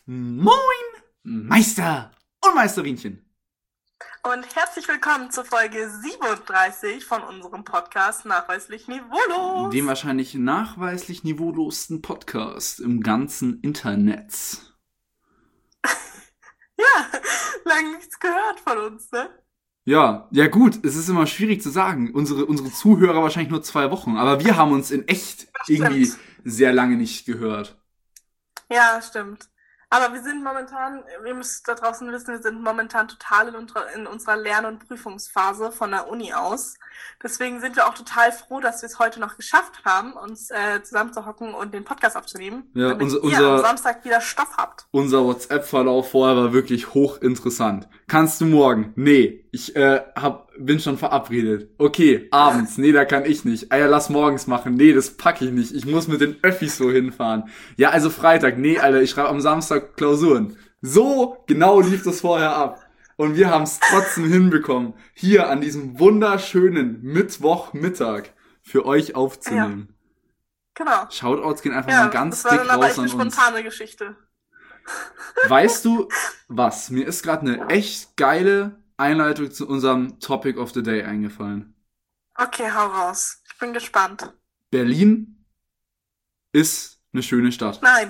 Moin, Meister und Meisterinchen. Und herzlich willkommen zur Folge 37 von unserem Podcast Nachweislich Niveaulos. Dem wahrscheinlich nachweislich niveaulosten Podcast im ganzen Internet. Ja, lange nichts gehört von uns, ne? Ja gut, es ist immer schwierig zu sagen. Unsere Zuhörer wahrscheinlich nur 2 Wochen, aber wir haben uns in echt irgendwie sehr lange nicht gehört. Ja, stimmt. Aber wir sind momentan, ihr müsst da draußen wissen, wir sind momentan total in unserer Lern- und Prüfungsphase von der Uni aus. Deswegen sind wir auch total froh, dass wir es heute noch geschafft haben, uns zusammenzuhocken und den Podcast aufzunehmen, Ja, damit ihr am Samstag wieder Stoff habt. Unser WhatsApp-Verlauf vorher war wirklich hochinteressant. Kannst du morgen? Nee, ich bin schon verabredet. Okay, abends. Nee, da kann ich nicht. Ja, lass morgens machen. Nee, das pack ich nicht. Ich muss mit den Öffis so hinfahren. Ja, also Freitag. Nee, Alter, ich schreibe am Samstag Klausuren. So genau lief das vorher ab. Und wir haben es trotzdem hinbekommen, hier an diesem wunderschönen Mittwochmittag für euch aufzunehmen. Ja, genau. Shoutouts gehen einfach mal ganz dick raus an uns. Das war dann aber echt eine spontane Geschichte. Weißt du was? Mir ist gerade eine echt geile Einleitung zu unserem Topic of the Day eingefallen. Okay, hau raus. Ich bin gespannt. Berlin ist eine schöne Stadt. Nein.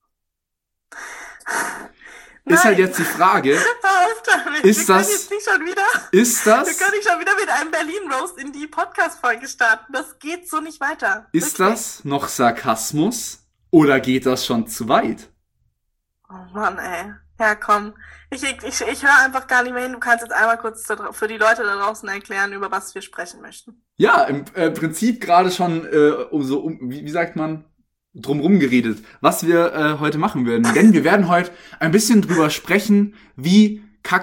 Ist halt jetzt die Frage, ist das... Wir können nicht schon wieder mit einem Berlin-Roast in die Podcast-Folge starten. Das geht so nicht weiter. Ist das noch Sarkasmus oder geht das schon zu weit? Oh Mann, ey. Ja, komm. Ich höre einfach gar nicht mehr hin. Du kannst jetzt einmal kurz für die Leute da draußen erklären, über was wir sprechen möchten. Ja, im Prinzip gerade schon wie sagt man, drumrum geredet, was wir heute machen werden. Denn wir werden heute ein bisschen drüber sprechen, wie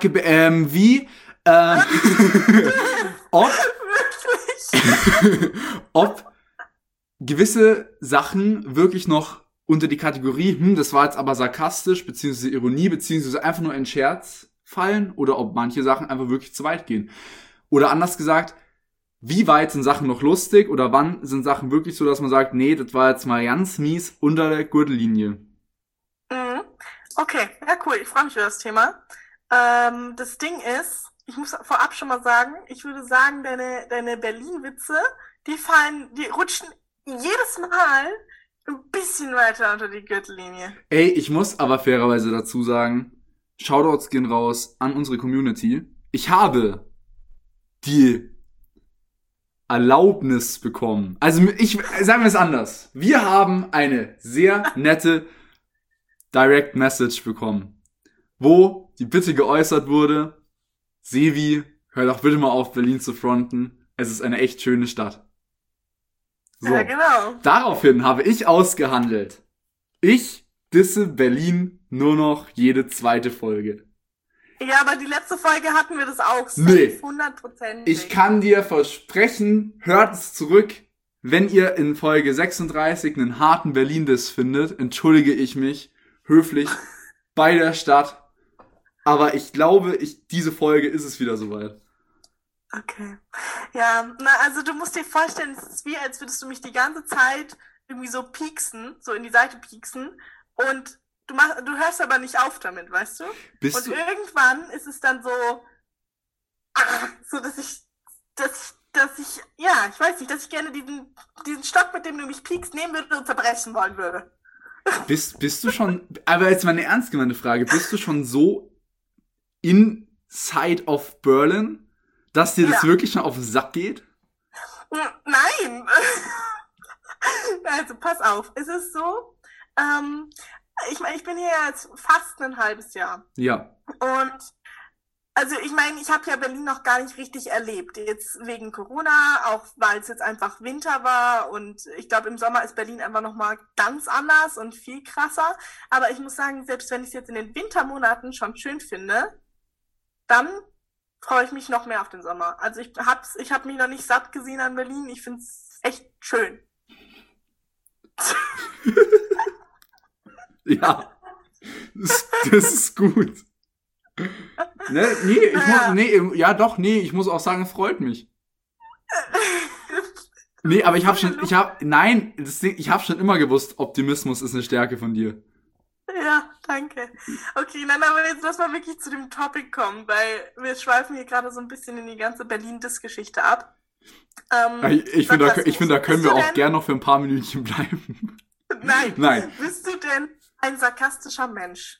ob gewisse Sachen wirklich noch unter die Kategorie, das war jetzt aber sarkastisch, beziehungsweise Ironie, beziehungsweise einfach nur ein Scherz fallen, oder ob manche Sachen einfach wirklich zu weit gehen. Oder anders gesagt, wie weit sind Sachen noch lustig oder wann sind Sachen wirklich so, dass man sagt, nee, das war jetzt mal ganz mies unter der Gürtellinie. Okay, ja cool, ich freue mich über das Thema. Das Ding ist, ich muss vorab schon mal sagen, ich würde sagen, deine Berlin-Witze, die rutschen jedes Mal ein bisschen weiter unter die Gürtellinie. Ey, ich muss aber fairerweise dazu sagen, Shoutouts gehen raus an unsere Community. Ich habe die Erlaubnis bekommen. Also sagen wir es anders. Wir haben eine sehr nette Direct Message bekommen, wo die Bitte geäußert wurde, Sevi, hör doch bitte mal auf, Berlin zu fronten. Es ist eine echt schöne Stadt. So. Ja, genau. Daraufhin habe ich ausgehandelt. Ich disse Berlin nur noch jede 2. Folge. Ja, aber die letzte Folge hatten wir das auch. Nee. 100%. Ich kann dir versprechen, hört es zurück. Wenn ihr in Folge 36 einen harten Berlin-Diss findet, entschuldige ich mich höflich bei der Stadt. Aber ich glaube, diese Folge ist es wieder soweit. Okay. Ja, also du musst dir vorstellen, es ist wie, als würdest du mich die ganze Zeit irgendwie so pieksen, so in die Seite pieksen und du hörst aber nicht auf damit, weißt du? Irgendwann ist es dann so, dass ich gerne diesen Stock, mit dem du mich piekst, nehmen würde und zerbrechen wollen würde. Bist du schon, aber jetzt mal eine ernst gemeinte Frage, bist du schon so inside of Berlin, dass dir das wirklich schon auf den Sack geht? Nein! Also, pass auf. Es ist so, ich bin hier jetzt fast ein halbes Jahr. Ja. Und, also, ich meine, ich habe ja Berlin noch gar nicht richtig erlebt. Jetzt wegen Corona, auch weil es jetzt einfach Winter war. Und ich glaube, im Sommer ist Berlin einfach nochmal ganz anders und viel krasser. Aber ich muss sagen, selbst wenn ich es jetzt in den Wintermonaten schon schön finde, dann freue ich mich noch mehr auf den Sommer. Also ich hab mich noch nicht satt gesehen an Berlin. Ich finde es echt schön. Ja, das ist gut. Ich muss auch sagen, es freut mich. Aber ich habe schon immer gewusst, Optimismus ist eine Stärke von dir. Ja, danke. Okay, dann aber jetzt lass mal wirklich zu dem Topic kommen, weil wir schweifen hier gerade so ein bisschen in die ganze Berlin-Diss-Geschichte ab. Ich finde, Sarkasmus. da können Bist wir du auch denn, gern noch für ein paar Minütchen bleiben. nein, Nein. bist du denn ein sarkastischer Mensch?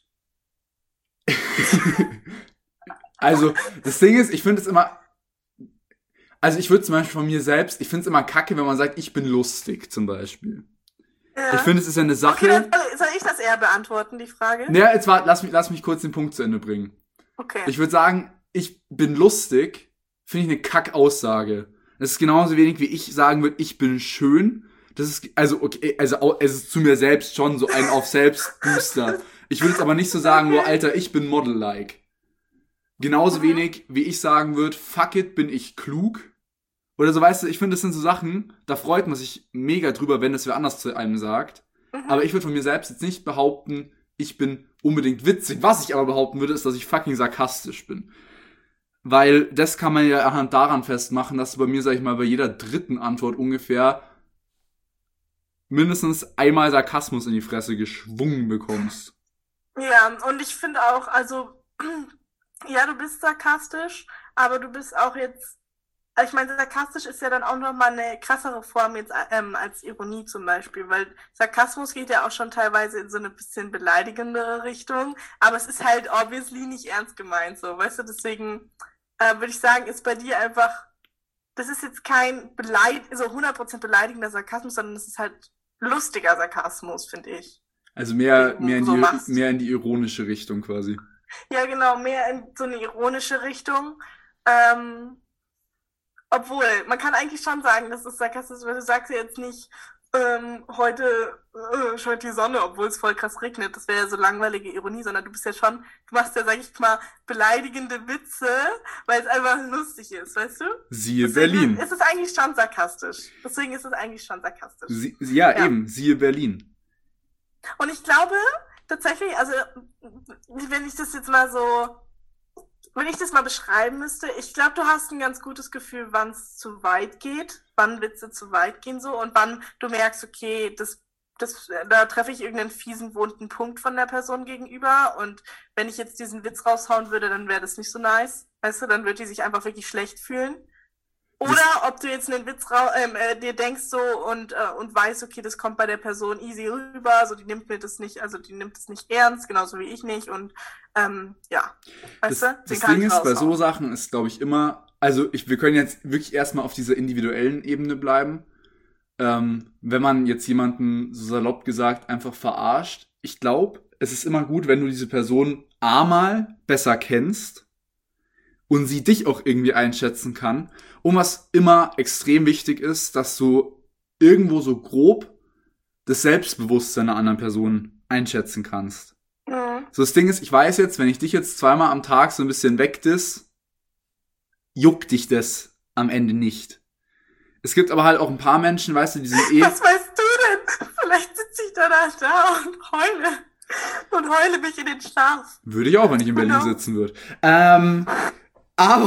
Also, das Ding ist, ich finde es immer, also ich würde zum Beispiel von mir selbst, ich finde es immer kacke, wenn man sagt, ich bin lustig, zum Beispiel. Ich Ja. finde, es ist ja eine Okay, dann Sache. soll ich das eher beantworten, die Frage? Naja, jetzt warte, lass mich kurz den Punkt zu Ende bringen. Okay. Ich würde sagen, ich bin lustig, finde ich eine Kack-Aussage. Das ist genauso wenig, wie ich sagen würde, ich bin schön. Das ist, also, okay, es ist zu mir selbst schon so ein auf Selbstbooster. Ich würde jetzt aber nicht so sagen, nur, Alter, ich bin Model-like. Genauso Mhm. wenig, wie ich sagen würde, fuck it, bin ich klug. Oder so, weißt du, ich finde, das sind so Sachen, da freut man sich mega drüber, wenn es wer anders zu einem sagt. Mhm. Aber ich würde von mir selbst jetzt nicht behaupten, ich bin unbedingt witzig. Was ich aber behaupten würde, ist, dass ich fucking sarkastisch bin. Weil das kann man ja anhand daran festmachen, dass du bei mir, sag ich mal, bei jeder dritten Antwort ungefähr mindestens einmal Sarkasmus in die Fresse geschwungen bekommst. Ja, und ich finde auch, also, ja, du bist sarkastisch, aber du bist auch jetzt, also ich meine, sarkastisch ist ja dann auch nochmal eine krassere Form jetzt als Ironie zum Beispiel, weil Sarkasmus geht ja auch schon teilweise in so eine bisschen beleidigendere Richtung, aber es ist halt obviously nicht ernst gemeint, so, weißt du, deswegen würde ich sagen, ist bei dir einfach, das ist jetzt kein so 100% beleidigender Sarkasmus, sondern es ist halt lustiger Sarkasmus, finde ich, Also den du so machst. mehr in die ironische Richtung quasi. Ja, genau, mehr in so eine ironische Richtung. Ähm, Obwohl, man kann eigentlich schon sagen, dass es sarkastisch ist, weil du sagst ja jetzt nicht, heute scheint die Sonne, obwohl es voll krass regnet. Das wäre ja so langweilige Ironie, sondern du bist ja schon, du machst ja, sag ich mal, beleidigende Witze, weil es einfach lustig ist, weißt du? Siehe Deswegen Berlin. ist es eigentlich schon sarkastisch. Deswegen ist es eigentlich schon sarkastisch. Ja, Ja. eben, siehe Berlin. Und ich glaube tatsächlich, also wenn ich das jetzt mal so, wenn ich das mal beschreiben müsste, ich glaube, du hast ein ganz gutes Gefühl, wann es zu weit geht, wann Witze zu weit gehen so und wann du merkst, okay, da treffe ich irgendeinen fiesen, wunden Punkt von der Person gegenüber und wenn ich jetzt diesen Witz raushauen würde, dann wäre das nicht so nice, weißt du, dann würde die sich einfach wirklich schlecht fühlen. Das, Oder ob du jetzt einen Witz dir denkst so und weißt, okay, das kommt bei der Person easy rüber, also die nimmt mir das nicht, also die nimmt es nicht ernst, genauso wie ich nicht und ja, weißt du, den das kann Ding ich ist, bei so raushauen. Sachen ist, glaube ich, immer, wir können jetzt wirklich erstmal auf dieser individuellen Ebene bleiben. Wenn man jetzt jemanden, so salopp gesagt, einfach verarscht, ich glaube, es ist immer gut, wenn du diese Person A mal besser kennst und sie dich auch irgendwie einschätzen kann. Und was immer extrem wichtig ist, dass du irgendwo so grob das Selbstbewusstsein einer anderen Person einschätzen kannst. Mhm. So, das Ding ist, ich weiß jetzt, wenn ich dich jetzt zweimal am Tag so ein bisschen wegdiss, juckt dich das am Ende nicht. Es gibt aber halt auch ein paar Menschen, weißt du, die sind Was weißt du denn? Vielleicht sitze ich da und heule mich in den Schlaf. würde ich auch, wenn ich in Berlin Genau. sitzen würde. Aber,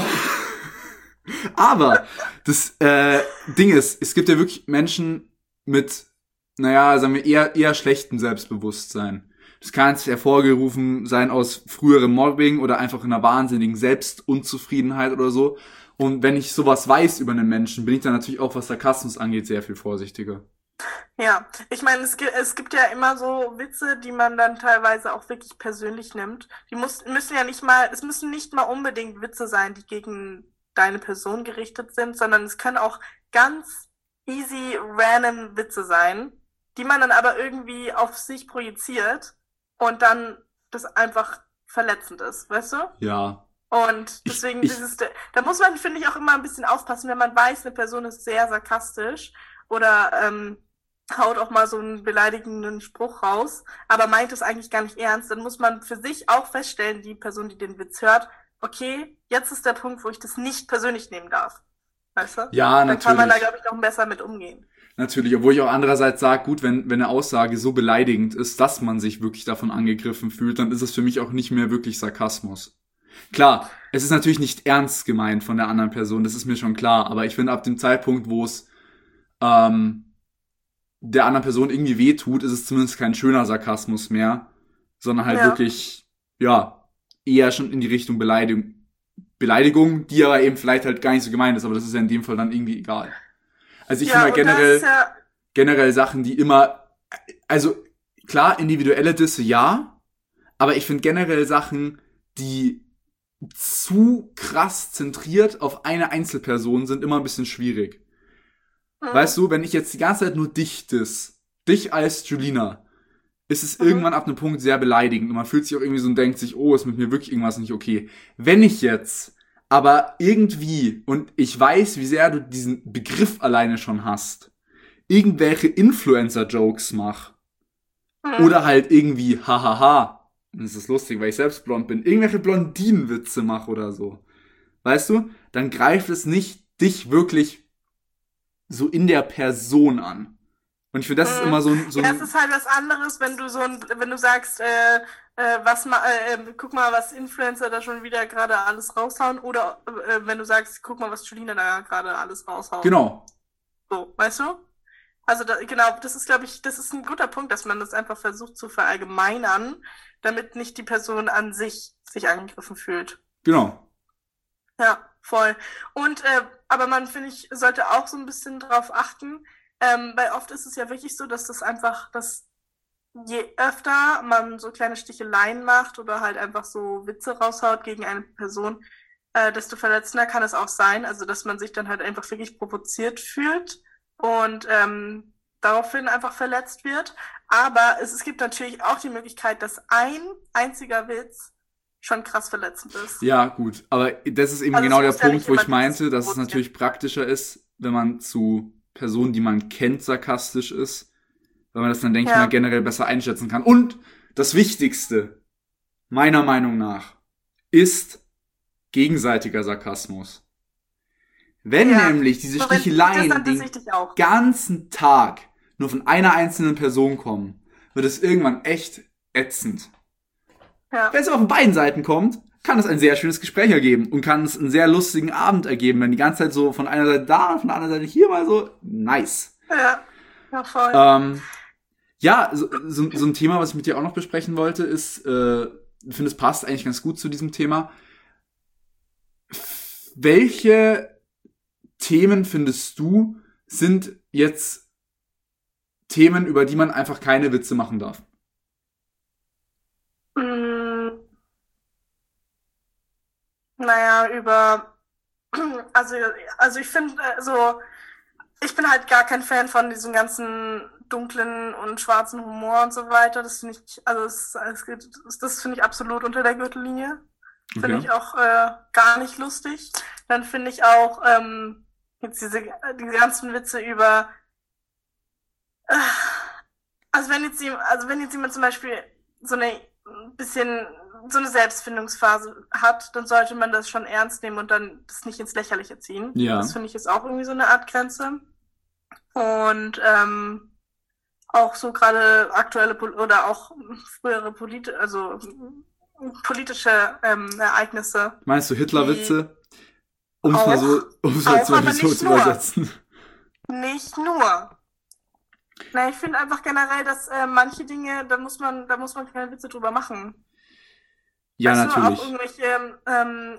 aber, das Ding ist, es gibt ja wirklich Menschen mit, naja, sagen wir, eher schlechtem Selbstbewusstsein. Das kann jetzt hervorgerufen sein aus früherem Mobbing oder einfach einer wahnsinnigen Selbstunzufriedenheit oder so. Und wenn ich sowas weiß über einen Menschen, bin ich dann natürlich auch, was Sarkasmus angeht, sehr viel vorsichtiger. Ja, ich meine, es gibt ja immer so Witze, die man dann teilweise auch wirklich persönlich nimmt. Müssen ja nicht mal, es müssen nicht mal unbedingt Witze sein, die gegen deine Person gerichtet sind, sondern es können auch ganz easy random Witze sein, die man dann aber irgendwie auf sich projiziert und dann das einfach verletzend ist, weißt du? Ja. Und Ich, deswegen ich, da muss man, finde ich, auch immer ein bisschen aufpassen, wenn man weiß, eine Person ist sehr sarkastisch oder haut auch mal so einen beleidigenden Spruch raus, aber meint es eigentlich gar nicht ernst, dann muss man für sich auch feststellen, die Person, die den Witz hört, okay, jetzt ist der Punkt, wo ich das nicht persönlich nehmen darf. Weißt du? ja, Dann kann man da, natürlich. glaube ich, noch besser mit umgehen. Natürlich, obwohl ich auch andererseits sage, gut, wenn eine Aussage so beleidigend ist, dass man sich wirklich davon angegriffen fühlt, dann ist es für mich auch nicht mehr wirklich Sarkasmus. Klar, es ist natürlich nicht ernst gemeint von der anderen Person, das ist mir schon klar, aber ich finde, ab dem Zeitpunkt, wo es der anderen Person irgendwie wehtut, ist es zumindest kein schöner Sarkasmus mehr, sondern halt Ja. wirklich, ja, eher schon in die Richtung Beleidigung, die aber eben vielleicht halt gar nicht so gemeint ist, aber das ist ja in dem Fall dann irgendwie egal. Also ich finde Ja, halt und das ist ja, generell Sachen, die immer, also klar, individuelle Disse ja, aber ich finde generell Sachen, die zu krass zentriert auf eine Einzelperson sind, immer ein bisschen schwierig. Weißt du, wenn ich jetzt die ganze Zeit nur dich als Julina, ist es irgendwann ab einem Punkt sehr beleidigend und man fühlt sich auch irgendwie so und denkt sich, oh, ist mit mir wirklich irgendwas nicht okay. Wenn ich jetzt aber irgendwie, und ich weiß, wie sehr du diesen Begriff alleine schon hast, irgendwelche Influencer-Jokes mach oder halt irgendwie, hahaha, das ist lustig, weil ich selbst blond bin, irgendwelche Blondinenwitze mach oder so, weißt du, dann greift es nicht dich wirklich so in der Person an. Und ich finde, das ist immer so ein ja, es ist halt was anderes, wenn du wenn du sagst, guck mal, was Influencer da schon wieder gerade alles raushauen, oder wenn du sagst, guck mal, was Julina da gerade alles raushaut. Genau. So, weißt du? Also genau, das ist, glaube ich, das ist ein guter Punkt, dass man das einfach versucht zu verallgemeinern, damit nicht die Person an sich angegriffen fühlt. Genau. Ja, voll. Und aber man, finde ich, sollte auch so ein bisschen drauf achten, weil oft ist es ja wirklich so, dass dass je öfter man so kleine Sticheleien macht oder halt einfach so Witze raushaut gegen eine Person, desto verletzender kann es auch sein. Also, dass man sich dann halt einfach wirklich provoziert fühlt und daraufhin einfach verletzt wird. Aber es gibt natürlich auch die Möglichkeit, dass ein einziger Witz schon krass verletzend ist. Ja, gut. Aber das ist eben Also genau es der muss ja Punkt, nicht wo ich immer meinte, dieses dass es Provozieren. natürlich praktischer ist, wenn man zu Personen, die man kennt, sarkastisch ist, weil man das dann, denke ich Ja. mal, generell besser einschätzen kann. Und das Wichtigste, meiner Meinung nach, ist gegenseitiger Sarkasmus. Wenn Ja. nämlich diese So, wenn- Sticheleien das den sehe ich auch. ganzen Tag nur von einer einzelnen Person kommen, wird es irgendwann echt ätzend. Ja. Wenn es aber von beiden Seiten kommt, kann es ein sehr schönes Gespräch ergeben und kann es einen sehr lustigen Abend ergeben, wenn die ganze Zeit so von einer Seite da und von der anderen Seite hier mal so nice. Ja, voll. Ja, so ein Thema, was ich mit dir auch noch besprechen wollte, ist, ich finde, es passt eigentlich ganz gut zu diesem Thema. Welche Themen findest du, sind jetzt Themen, über die man einfach keine Witze machen darf? Naja, also ich finde, ich bin halt gar kein Fan von diesem ganzen dunklen und schwarzen Humor und so weiter. Das finde ich, das finde ich absolut unter der Gürtellinie. Finde Okay. ich auch gar nicht lustig. Dann finde ich auch jetzt diese ganzen Witze über, wenn jetzt jemand zum Beispiel so eine bisschen so eine Selbstfindungsphase hat, dann sollte man das schon ernst nehmen und dann das nicht ins Lächerliche ziehen. Ja. Das finde ich ist auch irgendwie so eine Art Grenze. Und auch so gerade aktuelle oder auch frühere politische Ereignisse. Meinst du Hitlerwitze? Um es mal Auch, aber so nicht zu nur. übersetzen. Nicht nur. Na, ich finde einfach generell, dass manche Dinge, da muss man keine Witze drüber machen. Ja, Weißt du, natürlich. auch irgendwelche,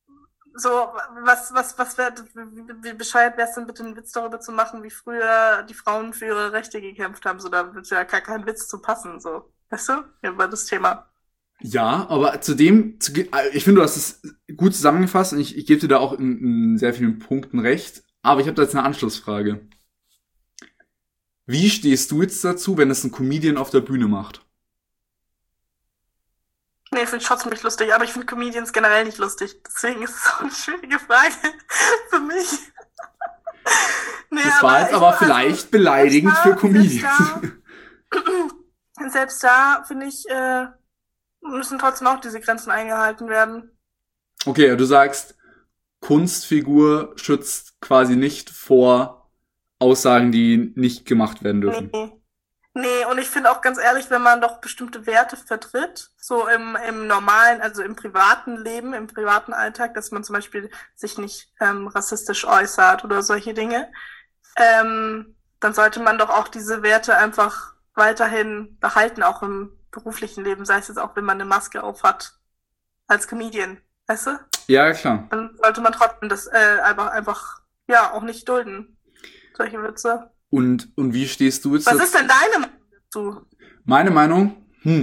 wie bescheuert wäre es denn bitte, einen Witz darüber zu machen, wie früher die Frauen für ihre Rechte gekämpft haben, so, da wird ja gar kein Witz zu passen, so. Weißt du? Über das Thema. Ja, aber ich finde, du hast es gut zusammengefasst und ich gebe dir da auch in sehr vielen Punkten recht. Aber ich habe da jetzt eine Anschlussfrage. Wie stehst du jetzt dazu, wenn es ein Comedian auf der Bühne macht? Nee, finde ich trotzdem nicht lustig, aber ich finde Comedians generell nicht lustig. Deswegen ist es auch eine schwierige Frage für mich. Nee, Das war jetzt aber vielleicht beleidigend für Comedians. Selbst da finde ich, müssen trotzdem auch diese Grenzen eingehalten werden. Okay, du sagst, Kunstfigur schützt quasi nicht vor Aussagen, die nicht gemacht werden dürfen. Nee, und ich finde auch ganz ehrlich, wenn man doch bestimmte Werte vertritt, so im normalen, also im privaten Leben, im privaten Alltag, dass man zum Beispiel sich nicht rassistisch äußert oder solche Dinge, dann sollte man doch auch diese Werte einfach weiterhin behalten, auch im beruflichen Leben, sei es jetzt auch, wenn man eine Maske auf hat, als Comedian, weißt du? Ja, klar. Dann sollte man trotzdem das einfach, ja, auch nicht dulden. Solche Witze. Und wie stehst du jetzt Was ist denn deine Meinung dazu? Meine Meinung?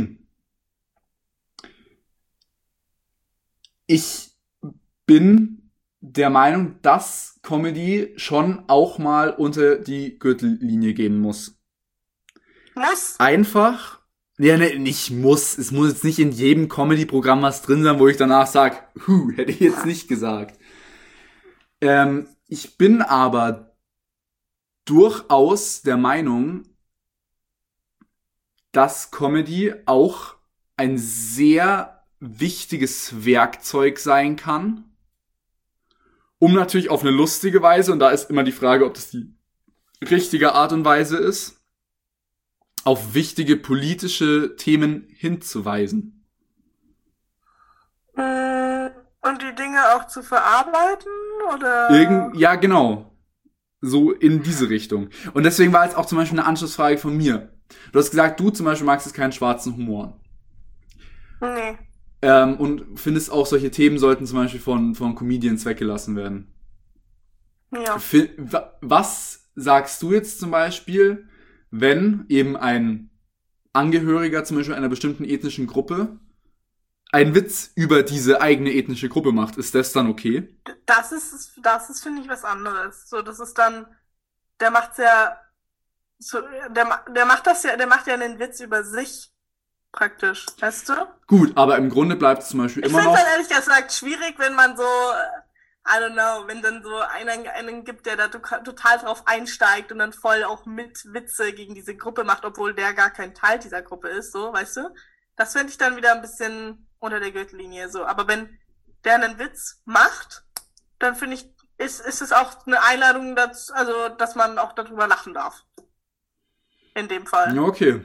Ich bin der Meinung, dass Comedy schon auch mal unter die Gürtellinie gehen muss. Muss? Einfach, ja, ne, nicht muss. Es muss jetzt nicht in jedem Comedy-Programm was drin sein, wo ich danach sag, hätte ich jetzt nicht gesagt. Ich bin aber durchaus der Meinung, dass Comedy auch ein sehr wichtiges Werkzeug sein kann, um natürlich auf eine lustige Weise, und da ist immer die Frage, ob das die richtige Art und Weise ist, auf wichtige politische Themen hinzuweisen. Und die Dinge auch zu verarbeiten, oder? Ja, genau. So in diese Richtung. Und deswegen war jetzt auch zum Beispiel eine Anschlussfrage von mir. Du hast gesagt, du zum Beispiel magst jetzt keinen schwarzen Humor. Nee. Und findest auch, solche Themen sollten zum Beispiel von Comedians weggelassen werden. Ja. Was sagst du jetzt zum Beispiel, wenn eben ein Angehöriger zum Beispiel einer bestimmten ethnischen Gruppe einen Witz über diese eigene ethnische Gruppe macht? Ist das dann okay? Das ist, finde ich, was anderes. So, das ist dann, der macht's ja, so, der macht ja einen Witz über sich, praktisch, weißt du? Gut, aber im Grunde bleibt es zum Beispiel immer noch... Ich finde es ehrlich gesagt schwierig, wenn man so, I don't know, wenn dann so einen gibt, der da total drauf einsteigt und dann voll auch mit Witze gegen diese Gruppe macht, obwohl der gar kein Teil dieser Gruppe ist, so, weißt du? Das finde ich dann wieder ein bisschen unter der Gürtellinie, so. Aber wenn der einen Witz macht, dann finde ich, ist es auch eine Einladung dazu, also, dass man auch darüber lachen darf. In dem Fall. Ja, okay.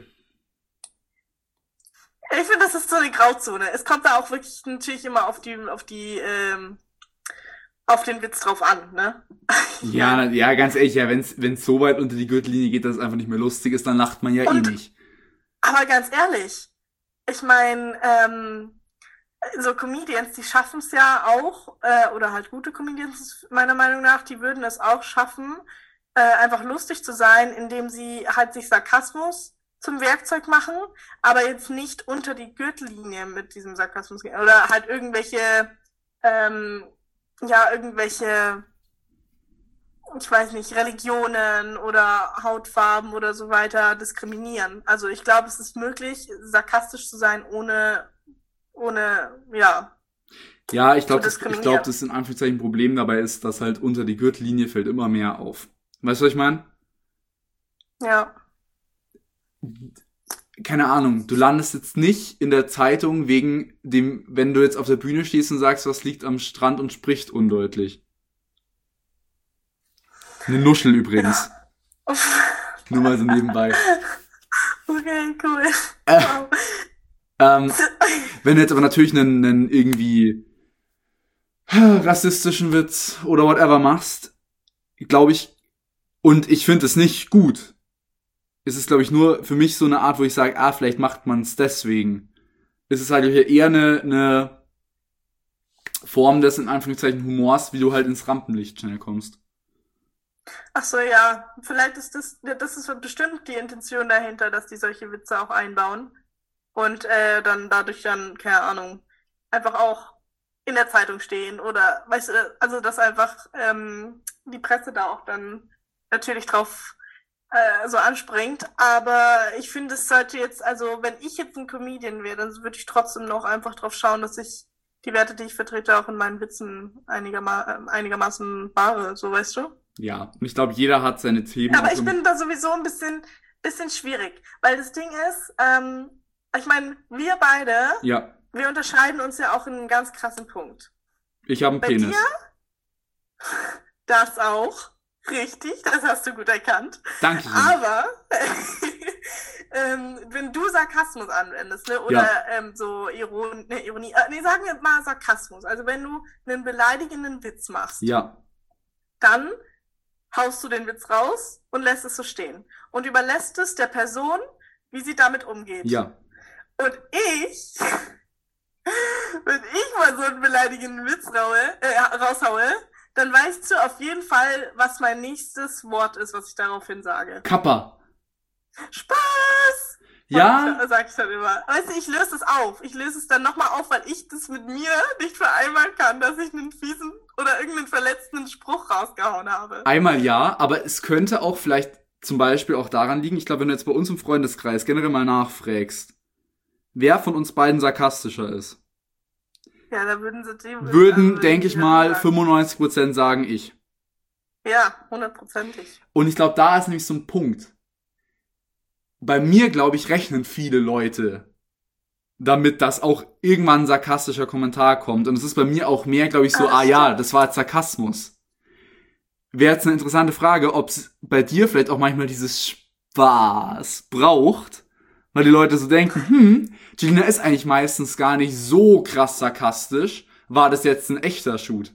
Ich finde, das ist so eine Grauzone. Es kommt da auch wirklich natürlich immer auf den Witz drauf an, ne? Ja, ganz ehrlich, ja, wenn's so weit unter die Gürtellinie geht, dass es einfach nicht mehr lustig ist, dann lacht man ja eh nicht. Aber ganz ehrlich, ich meine, so Comedians, die schaffen es ja auch, oder halt gute Comedians meiner Meinung nach, die würden es auch schaffen, einfach lustig zu sein, indem sie halt sich Sarkasmus zum Werkzeug machen, aber jetzt nicht unter die Gürtellinie mit diesem Sarkasmus gehen. Oder halt irgendwelche, ich weiß nicht, Religionen oder Hautfarben oder so weiter diskriminieren. Also ich glaube, es ist möglich, sarkastisch zu sein, ohne, ja. Ja, ich glaube, das in Anführungszeichen Problem dabei ist, dass halt unter die Gürtellinie fällt immer mehr auf. Weißt du, was ich meine? Ja. Keine Ahnung, du landest jetzt nicht in der Zeitung wegen dem, wenn du jetzt auf der Bühne stehst und sagst, was liegt am Strand und spricht undeutlich. Eine Nuschel übrigens. Ja. Nur mal so nebenbei. Okay, cool. Wenn du jetzt aber natürlich einen irgendwie rassistischen Witz oder whatever machst, glaube ich, und ich finde es nicht gut, ist es, glaube ich, nur für mich so eine Art, wo ich sage, vielleicht macht man es deswegen. Ist es halt eher eine Form des, in Anführungszeichen, Humors, wie du halt ins Rampenlicht schnell kommst. Ach so, ja. Vielleicht ist das ist bestimmt die Intention dahinter, dass die solche Witze auch einbauen. Und dann dadurch dann, keine Ahnung, einfach auch in der Zeitung stehen oder, weißt du, also dass einfach die Presse da auch dann natürlich drauf so anspringt. Aber ich finde, es sollte jetzt, also wenn ich jetzt ein Comedian wäre, dann würde ich trotzdem noch einfach drauf schauen, dass ich die Werte, die ich vertrete, auch in meinen Witzen einigermaßen wahre, so weißt du? Ja, und ich glaube, jeder hat seine Themen. Aber ich bin da sowieso ein bisschen schwierig, weil das Ding ist, ich meine, wir beide, ja, wir unterscheiden uns ja auch in einem ganz krassen Punkt. Ich habe einen Bei Penis. dir, das auch. Richtig, das hast du gut erkannt. Danke. Aber wenn du Sarkasmus anwendest, ne, oder so Ironie, sagen wir mal Sarkasmus, also wenn du einen beleidigenden Witz machst, ja, dann haust du den Witz raus und lässt es so stehen und überlässt es der Person, wie sie damit umgeht. Ja. Und wenn ich mal so einen beleidigenden Witz raushaue, dann weißt du auf jeden Fall, was mein nächstes Wort ist, was ich daraufhin sage. Kappa. Spaß! Ja, Sag ich dann immer. Weißt du, ich löse es auf. Ich löse es dann nochmal auf, weil ich das mit mir nicht vereinbaren kann, dass ich einen fiesen oder irgendeinen verletzenden Spruch rausgehauen habe. einmal ja, aber es könnte auch vielleicht zum Beispiel auch daran liegen, ich glaube, wenn du jetzt bei uns im Freundeskreis generell mal nachfragst, wer von uns beiden sarkastischer ist, Ja, da würden denke ich mal, sagen. 95% sagen ich. Ja, 100%ig. Und ich glaube, da ist nämlich so ein Punkt. Bei mir, glaube ich, rechnen viele Leute damit, dass auch irgendwann ein sarkastischer Kommentar kommt. Und es ist bei mir auch mehr, glaube ich, so, ja, das war jetzt Sarkasmus. Wäre jetzt eine interessante Frage, ob es bei dir vielleicht auch manchmal dieses Spaß braucht, weil die Leute so denken, Gina ist eigentlich meistens gar nicht so krass sarkastisch. War das jetzt ein echter Shoot?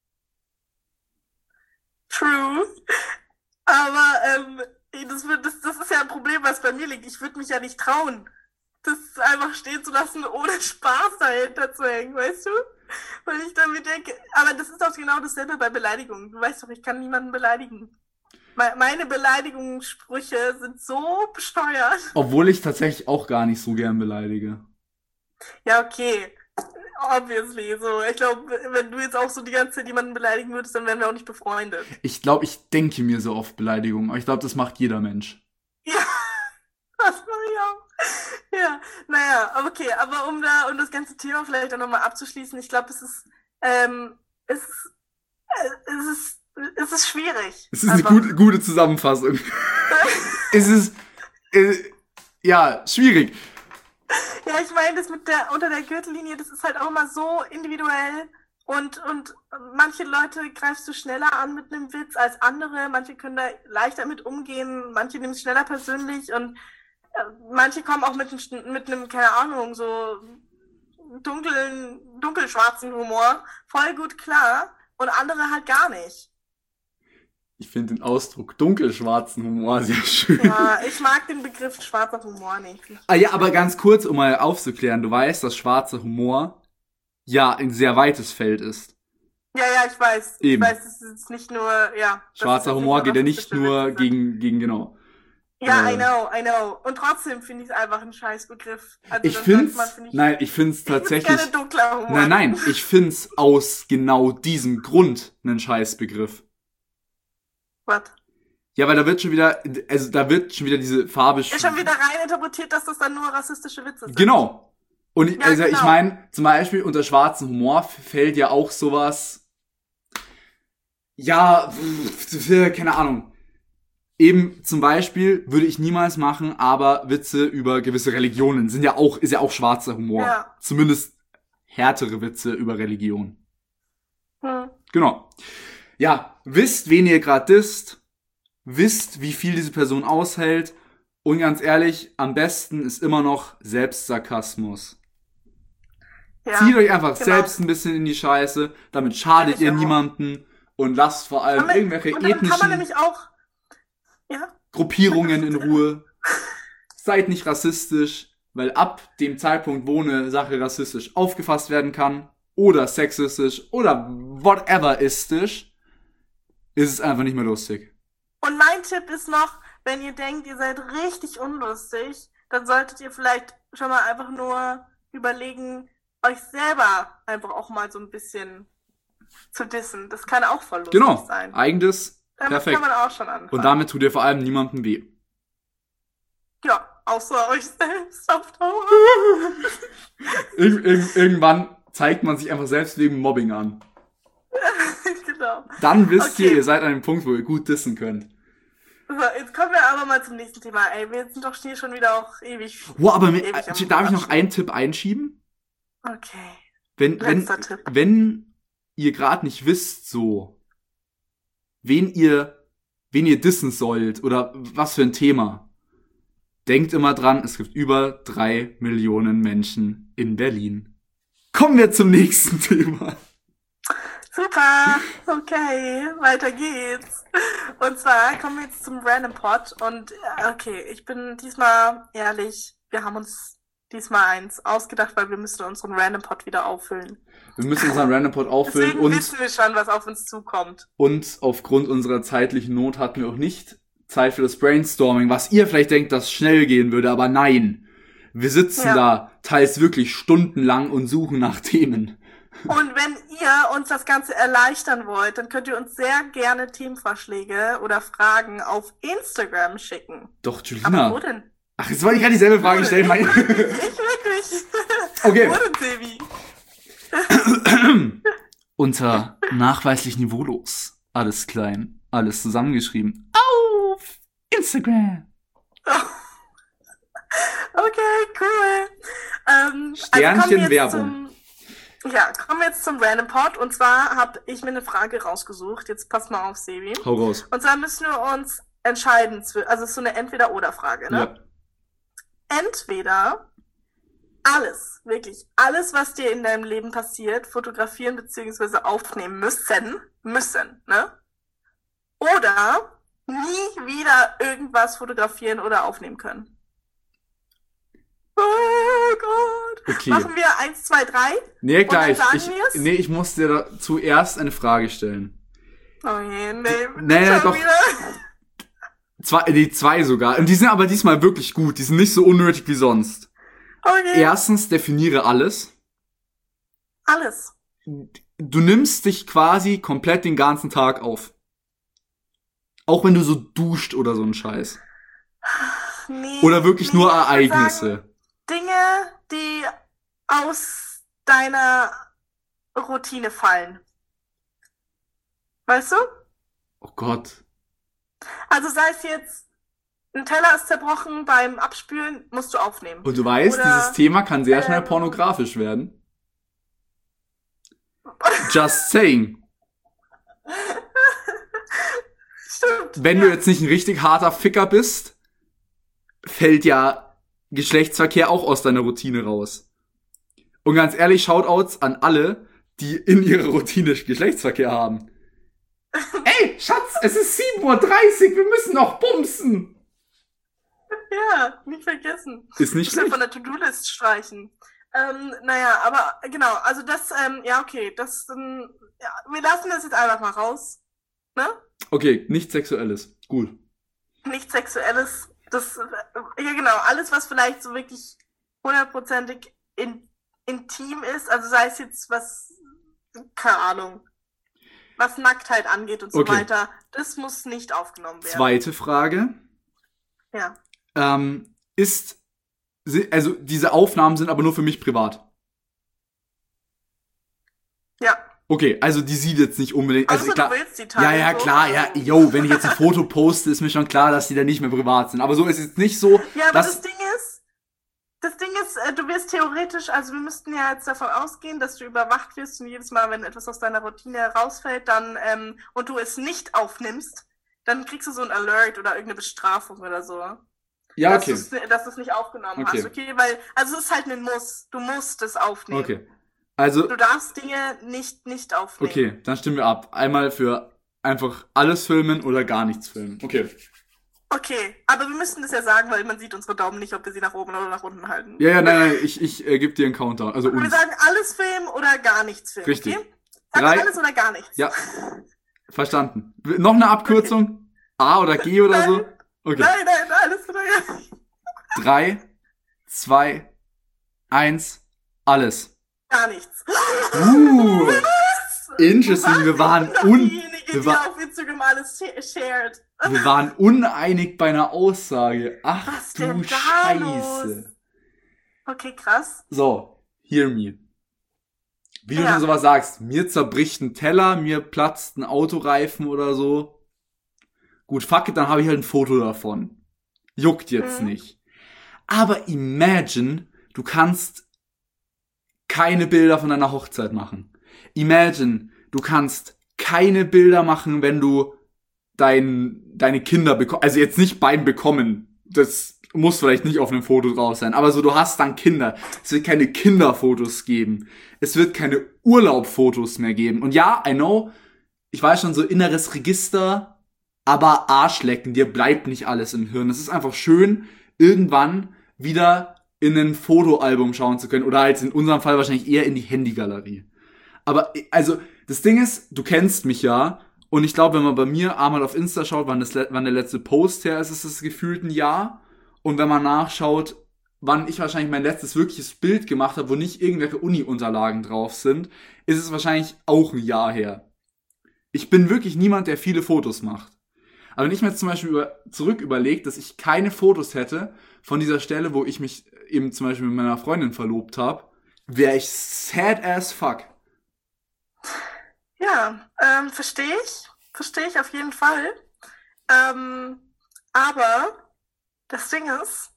True. Aber das ist ja ein Problem, was bei mir liegt. Ich würde mich ja nicht trauen, das einfach stehen zu lassen, ohne Spaß dahinter zu hängen, weißt du? Weil ich dann mir denke, aber das ist doch genau dasselbe bei Beleidigungen. Du weißt doch, ich kann niemanden beleidigen. Meine Beleidigungssprüche sind so besteuert. Obwohl ich tatsächlich auch gar nicht so gern beleidige. Ja, okay. Obviously, so. Ich glaube, wenn du jetzt auch so die ganze Zeit jemanden beleidigen würdest, dann wären wir auch nicht befreundet. Ich glaube, ich denke mir so oft Beleidigungen, aber ich glaube, das macht jeder Mensch. Ja, das mache ich auch. Ja, naja, okay, aber um das ganze Thema vielleicht auch nochmal abzuschließen, ich glaube, es ist schwierig. Es ist eine gute Zusammenfassung. Es ist, ja, schwierig. Ja, ich meine, das mit unter der Gürtellinie, das ist halt auch immer so individuell und manche Leute greifst du schneller an mit einem Witz als andere, manche können da leichter mit umgehen, manche nehmen es schneller persönlich und manche kommen auch mit einem, keine Ahnung, so dunkelschwarzen Humor voll gut klar und andere halt gar nicht. Ich finde den Ausdruck dunkelschwarzen Humor sehr schön. Ja, ich mag den Begriff schwarzer Humor nicht. Ja, aber ganz kurz, um mal aufzuklären, du weißt, dass schwarzer Humor ja ein sehr weites Feld ist. Ja, ich weiß. Eben. Ich weiß, es ist nicht nur, ja. Schwarzer Humor geht ja nicht nur gegen genau. Ja, I know. Und trotzdem finde ich es einfach ein Scheißbegriff. Also ich find's tatsächlich. Keine dunkler Humor. Nein, ich find's aus genau diesem Grund einen Scheißbegriff. Was? Ja, weil da wird schon wieder diese Farbe... Ist schon wieder rein interpretiert, dass das dann nur rassistische Witze sind. Genau. Und ja, genau. Ich meine, zum Beispiel unter schwarzem Humor fällt ja auch sowas... Ja, keine Ahnung. Eben zum Beispiel würde ich niemals machen, aber Witze über gewisse Religionen ist ja auch schwarzer Humor. Ja. Zumindest härtere Witze über Religion. Genau. Ja, wisst, wen ihr gerade disst, wisst, wie viel diese Person aushält und ganz ehrlich, am besten ist immer noch Selbstsarkasmus. Ja, zieht euch einfach selbst ein bisschen in die Scheiße, damit schadet ihr niemanden und lasst vor allem irgendwelche ethnischen Gruppierungen in Ruhe. Seid nicht rassistisch, weil ab dem Zeitpunkt, wo eine Sache rassistisch aufgefasst werden kann oder sexistisch oder whatever-istisch, ist es einfach nicht mehr lustig. Und mein Tipp ist noch, wenn ihr denkt, ihr seid richtig unlustig, dann solltet ihr vielleicht schon mal einfach nur überlegen, euch selber einfach auch mal so ein bisschen zu dissen. Das kann auch voll lustig sein. Genau, eigenes, damit perfekt. Kann man auch schon anfangen. Und damit tut ihr vor allem niemandem weh. Ja, außer euch selbst auf Dauer. Irgendwann zeigt man sich einfach selbst wegen Mobbing an. Genau. Dann wisst ihr seid an dem Punkt, wo ihr gut dissen könnt. So, jetzt kommen wir aber mal zum nächsten Thema. Ey, wir sind doch hier schon wieder auch ewig. Wow, aber darf ich noch einen Tipp einschieben? Okay. Wenn ihr gerade nicht wisst, so, wen ihr dissen sollt oder was für ein Thema, denkt immer dran, es gibt über 3 Millionen Menschen in Berlin. Kommen wir zum nächsten Thema. Super, okay, weiter geht's. Und zwar kommen wir jetzt zum Random Pod und okay, ich bin diesmal ehrlich, wir haben uns diesmal eins ausgedacht, weil wir müssen unseren Random Pod wieder auffüllen. Wir müssen unseren Random Pod auffüllen. Deswegen wissen wir schon, was auf uns zukommt. Und aufgrund unserer zeitlichen Not hatten wir auch nicht Zeit für das Brainstorming, was ihr vielleicht denkt, dass schnell gehen würde, aber nein. Wir sitzen da teils wirklich stundenlang und suchen nach Themen. Und wenn ihr uns das Ganze erleichtern wollt, dann könnt ihr uns sehr gerne Themenvorschläge oder Fragen auf Instagram schicken. Doch, Julina. Aber wo denn? Ach, jetzt wollte ich gerade dieselbe Frage stellen. Ich wirklich. Okay. Wo denn, Sebi? Unter nachweislich niveaulos. Alles klein, alles zusammengeschrieben. Auf Instagram. Okay, cool. Sternchen Werbung. Kommen wir jetzt zum Random Pod. Und zwar habe ich mir eine Frage rausgesucht. Jetzt pass mal auf, Sebi. Hau raus. Und zwar müssen wir uns entscheiden. Also es ist so eine Entweder-Oder-Frage, ne? Ja. Entweder alles, wirklich alles, was dir in deinem Leben passiert, fotografieren bzw. aufnehmen müssen, ne? Oder nie wieder irgendwas fotografieren oder aufnehmen können. Oh Gott. Okay. Machen wir 1, 2, 3? Nee, gleich. Nee, ich muss dir da zuerst eine Frage stellen. Oh je, nee. Nee, doch. Zwei sogar. Und die sind aber diesmal wirklich gut. Die sind nicht so unnötig wie sonst. Okay. Erstens, definiere alles. Alles. Du nimmst dich quasi komplett den ganzen Tag auf. Auch wenn du so duscht oder so ein Scheiß. Nee, Oder wirklich nur ich würd Ereignisse. sagen, Dinge, die aus deiner Routine fallen. Weißt du? Oh Gott. Also sei es jetzt, ein Teller ist zerbrochen, beim Abspülen musst du aufnehmen. Und du weißt, Oder, dieses Thema kann sehr schnell pornografisch werden. Just saying. Stimmt. Wenn du jetzt nicht ein richtig harter Ficker bist, fällt ja Geschlechtsverkehr auch aus deiner Routine raus. Und ganz ehrlich, Shoutouts an alle, die in ihrer Routine Geschlechtsverkehr haben. Ey, Schatz, es ist 7:30 Uhr, wir müssen noch bumsen. Ja, nicht vergessen. Ist nicht schlecht. Von der To-Do-List streichen. Naja, aber genau, also das, ja, okay, das, ja, wir lassen das jetzt einfach mal raus. Ne? Okay, nichts Sexuelles. Gut. Nichts Sexuelles, das, ja genau, alles, was vielleicht so wirklich 100%ig intim ist, also sei es jetzt was, keine Ahnung, was Nacktheit angeht und so weiter, das muss nicht aufgenommen werden. Zweite Frage. Ja. Also diese Aufnahmen sind aber nur für mich privat. Ja. Okay, also die sieht jetzt nicht unbedingt. Also klar, du willst die teilen, ja, klar, ja, yo, wenn ich jetzt ein Foto poste, ist mir schon klar, dass die dann nicht mehr privat sind. Aber so ist es nicht so. Ja, aber das Ding ist, du wirst theoretisch, also wir müssten ja jetzt davon ausgehen, dass du überwacht wirst und jedes Mal, wenn etwas aus deiner Routine herausfällt, dann, und du es nicht aufnimmst, dann kriegst du so ein Alert oder irgendeine Bestrafung oder so. Ja, okay. Dass du es nicht aufgenommen hast, okay? Weil, also es ist halt ein Muss. Du musst es aufnehmen. Okay. Also. Du darfst Dinge nicht aufnehmen. Okay, dann stimmen wir ab. Einmal für einfach alles filmen oder gar nichts filmen. Okay. Okay, aber wir müssen das ja sagen, weil man sieht unsere Daumen nicht, ob wir sie nach oben oder nach unten halten. Ja, nein, ich gebe dir einen Countdown. Also wir sagen alles filmen oder gar nichts filmen. Richtig. Okay? Sag alles oder gar nichts. Ja. Verstanden. Noch eine Abkürzung? Okay. A oder G oder so? Okay. Nein, alles oder gar nichts. 3, 2, 1, alles. Gar nichts. Interesting. Wir waren wir waren uneinig bei einer Aussage. Ach was du Scheiße. Okay, krass. So, hear me. Wie du schon sowas sagst, mir zerbricht ein Teller, mir platzt ein Autoreifen oder so. Gut, fuck it, dann habe ich halt ein Foto davon. Juckt jetzt nicht. Aber imagine, du kannst keine Bilder von deiner Hochzeit machen. Imagine, du kannst keine Bilder machen, wenn du deine Kinder bekommst. Also jetzt nicht beim Bekommen. Das muss vielleicht nicht auf einem Foto drauf sein. Aber so, du hast dann Kinder. Es wird keine Kinderfotos geben. Es wird keine Urlaubfotos mehr geben. Und ja, I know, ich weiß schon, so inneres Register, aber Arschlecken, dir bleibt nicht alles im Hirn. Es ist einfach schön, irgendwann wieder in ein Fotoalbum schauen zu können oder halt in unserem Fall wahrscheinlich eher in die Handygalerie. Aber also das Ding ist, du kennst mich ja und ich glaube, wenn man bei mir einmal auf Insta schaut, wann der letzte Post her ist, ist es gefühlt ein Jahr. Und wenn man nachschaut, wann ich wahrscheinlich mein letztes wirkliches Bild gemacht habe, wo nicht irgendwelche Uni-Unterlagen drauf sind, ist es wahrscheinlich auch ein Jahr her. Ich bin wirklich niemand, der viele Fotos macht. Aber wenn ich mir jetzt zum Beispiel zurück überlege, dass ich keine Fotos hätte von dieser Stelle, wo ich mich eben zum Beispiel mit meiner Freundin verlobt habe, wäre ich sad as fuck. Ja, verstehe ich. Verstehe ich auf jeden Fall. Aber das Ding ist,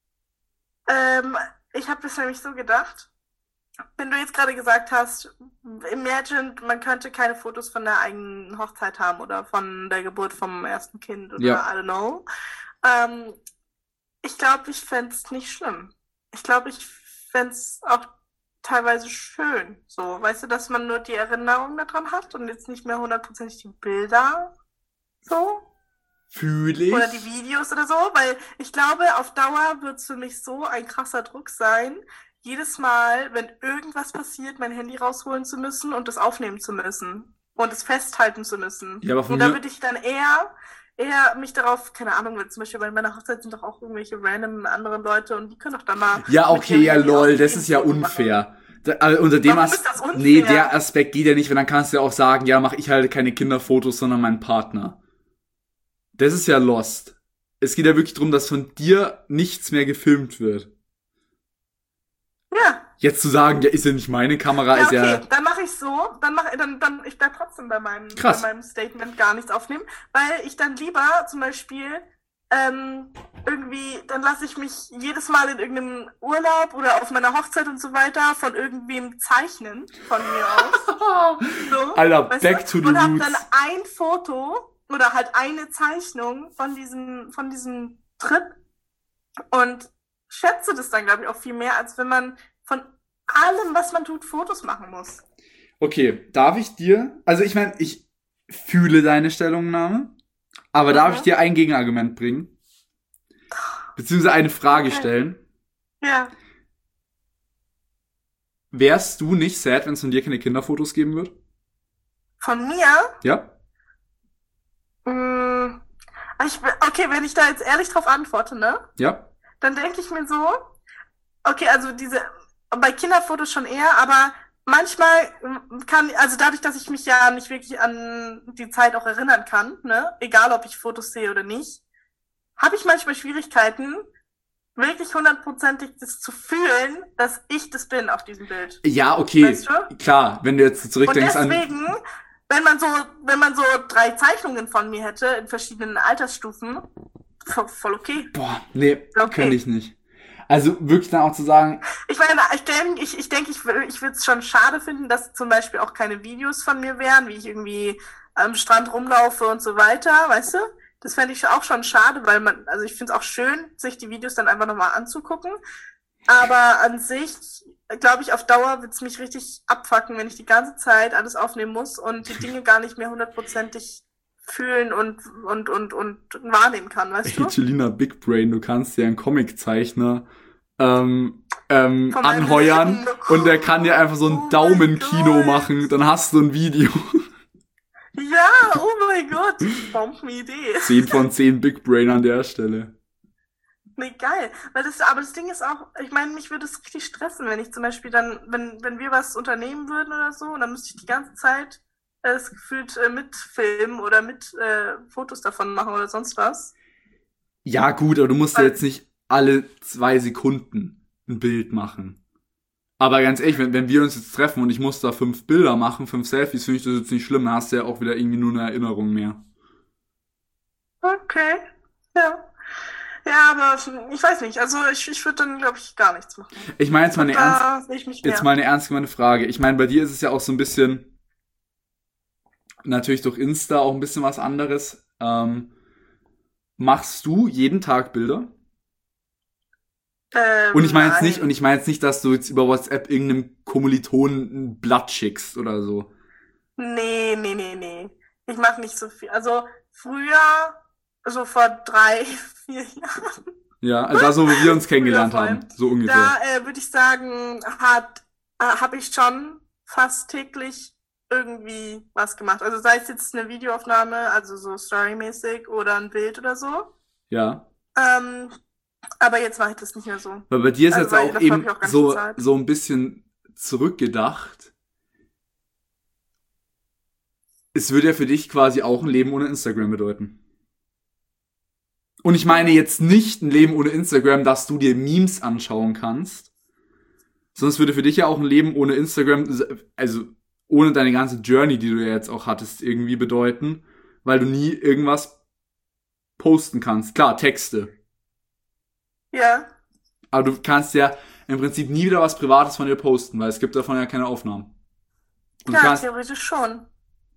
ich habe das nämlich so gedacht, wenn du jetzt gerade gesagt hast, imagine, man könnte keine Fotos von der eigenen Hochzeit haben oder von der Geburt vom ersten Kind oder Ja. I don't know. Ich glaube, ich fände es nicht schlimm. Ich glaube, ich fände es auch teilweise schön. So, weißt du, dass man nur die Erinnerung daran hat und jetzt nicht mehr hundertprozentig die Bilder. So. Fühle ich. Oder die Videos oder so, weil ich glaube, auf Dauer wird es für mich so ein krasser Druck sein, jedes Mal, wenn irgendwas passiert, mein Handy rausholen zu müssen und das aufnehmen zu müssen und es festhalten zu müssen. Ja, aber von Und da mir- würde ich dann eher mich darauf, keine Ahnung, weil zum Beispiel bei meiner Hochzeit sind doch auch irgendwelche random anderen Leute und die können doch dann mal Ja, mit okay, ihrem ja, Handy lol, aus das dem ist ja Foto machen. unfair. Unter dem Warum ist das unfair? Nee, der Aspekt geht ja nicht, weil dann kannst du ja auch sagen, ja, mache ich halt keine Kinderfotos, sondern meinen Partner. Das ist ja lost. Es geht ja wirklich darum, dass von dir nichts mehr gefilmt wird. Ja. Jetzt zu sagen, ja, ist ja nicht meine Kamera, Ja, ist ja... okay, dann mache ich so, ich bleib trotzdem bei meinem Krass. Statement gar nichts aufnehmen, weil ich dann lieber zum Beispiel irgendwie, dann lasse ich mich jedes Mal in irgendeinem Urlaub oder auf meiner Hochzeit und so weiter von irgendwem zeichnen, von mir aus. So, Alter, weißt back du? to the Und hab roots. dann ein Foto oder halt eine Zeichnung von diesem Trip und schätze das dann, glaube ich, auch viel mehr, als wenn man von allem, was man tut, Fotos machen muss. Okay, darf ich dir... Also ich meine, ich fühle deine Stellungnahme, aber darf ich dir ein Gegenargument bringen? Beziehungsweise eine Frage Okay. stellen? Ja. Wärst du nicht sad, wenn es von dir keine Kinderfotos geben wird? Von mir? Ja? Okay, wenn ich da jetzt ehrlich drauf antworte, ne? Ja? Dann denke ich mir so, okay, also bei Kinderfotos schon eher, aber manchmal also dadurch, dass ich mich ja nicht wirklich an die Zeit auch erinnern kann, ne? Egal, ob ich Fotos sehe oder nicht, habe ich manchmal Schwierigkeiten, wirklich hundertprozentig das zu fühlen, dass ich das bin auf diesem Bild. Ja, okay, Weißt du? klar, wenn du jetzt Und zurückdenkst deswegen, wenn man so 3 Zeichnungen von mir hätte in verschiedenen Altersstufen, voll okay. Boah, nee, Okay. könnte ich nicht. Also wirklich dann auch zu sagen, Ich meine, ich denke, ich würde es schon schade finden, dass zum Beispiel auch keine Videos von mir wären, wie ich irgendwie am Strand rumlaufe und so weiter, weißt du? Das fände ich auch schon schade, weil also ich finde es auch schön, sich die Videos dann einfach nochmal anzugucken. Aber an sich, glaube ich, auf Dauer wird es mich richtig abfucken, wenn ich die ganze Zeit alles aufnehmen muss und die Dinge gar nicht mehr hundertprozentig fühlen und wahrnehmen kann, weißt du? Angelina Big Brain, du kannst dir einen Comiczeichner meinem anheuern Leben. und der kann dir einfach so ein Oh mein Daumenkino Gott. machen, dann hast du ein Video. Ja, oh mein Gott, Bombenidee. 10 von 10 Big Brain an der Stelle. Nee, geil. Aber das Ding ist auch, ich meine, mich würde es richtig stressen, wenn ich zum Beispiel dann, wenn wir was unternehmen würden oder so, und dann müsste ich die ganze Zeit es gefühlt mitfilmen oder mit Fotos davon machen oder sonst was. Ja gut, aber du musst ja jetzt nicht alle 2 Sekunden ein Bild machen. Aber ganz ehrlich, wenn wir uns jetzt treffen und ich muss da 5 Bilder machen, 5 Selfies, finde ich das jetzt nicht schlimm, dann hast du ja auch wieder irgendwie nur eine Erinnerung mehr. Okay, ja. Ja, aber ich weiß nicht, also ich würde dann, glaube ich, gar nichts machen. Ich meine jetzt mal eine Da sehe ich mich mehr. ernst gemeinte Frage. Ich meine, bei dir ist es ja auch so ein bisschen, natürlich durch Insta auch ein bisschen was anderes. Machst du jeden Tag Bilder? Und ich meine jetzt nicht, dass du jetzt über WhatsApp irgendeinem Kommilitonen ein Blatt schickst oder so. Nee. Ich mache nicht so viel. Also früher, so vor 3, 4 Jahren, Ja, also so wie wir uns kennengelernt Früher vor haben. allem. So ungefähr. Da würde ich sagen, habe ich schon fast täglich irgendwie was gemacht. Also sei es jetzt eine Videoaufnahme, also so storymäßig oder ein Bild oder so. Ja. Ähm, aber jetzt mache ich das nicht mehr so. Weil bei dir ist Also jetzt weil auch dafür habe eben ich auch gar nicht die Zeit. so ein bisschen zurückgedacht. Es würde ja für dich quasi auch ein Leben ohne Instagram bedeuten. Und ich meine jetzt nicht ein Leben ohne Instagram, dass du dir Memes anschauen kannst. Sondern es würde für dich ja auch ein Leben ohne Instagram, also ohne deine ganze Journey, die du ja jetzt auch hattest, irgendwie bedeuten. Weil du nie irgendwas posten kannst. Klar, Texte. Ja, Aber du kannst ja im Prinzip nie wieder was Privates von dir posten, weil es gibt davon ja keine Aufnahmen. Und du ja, kannst, theoretisch schon.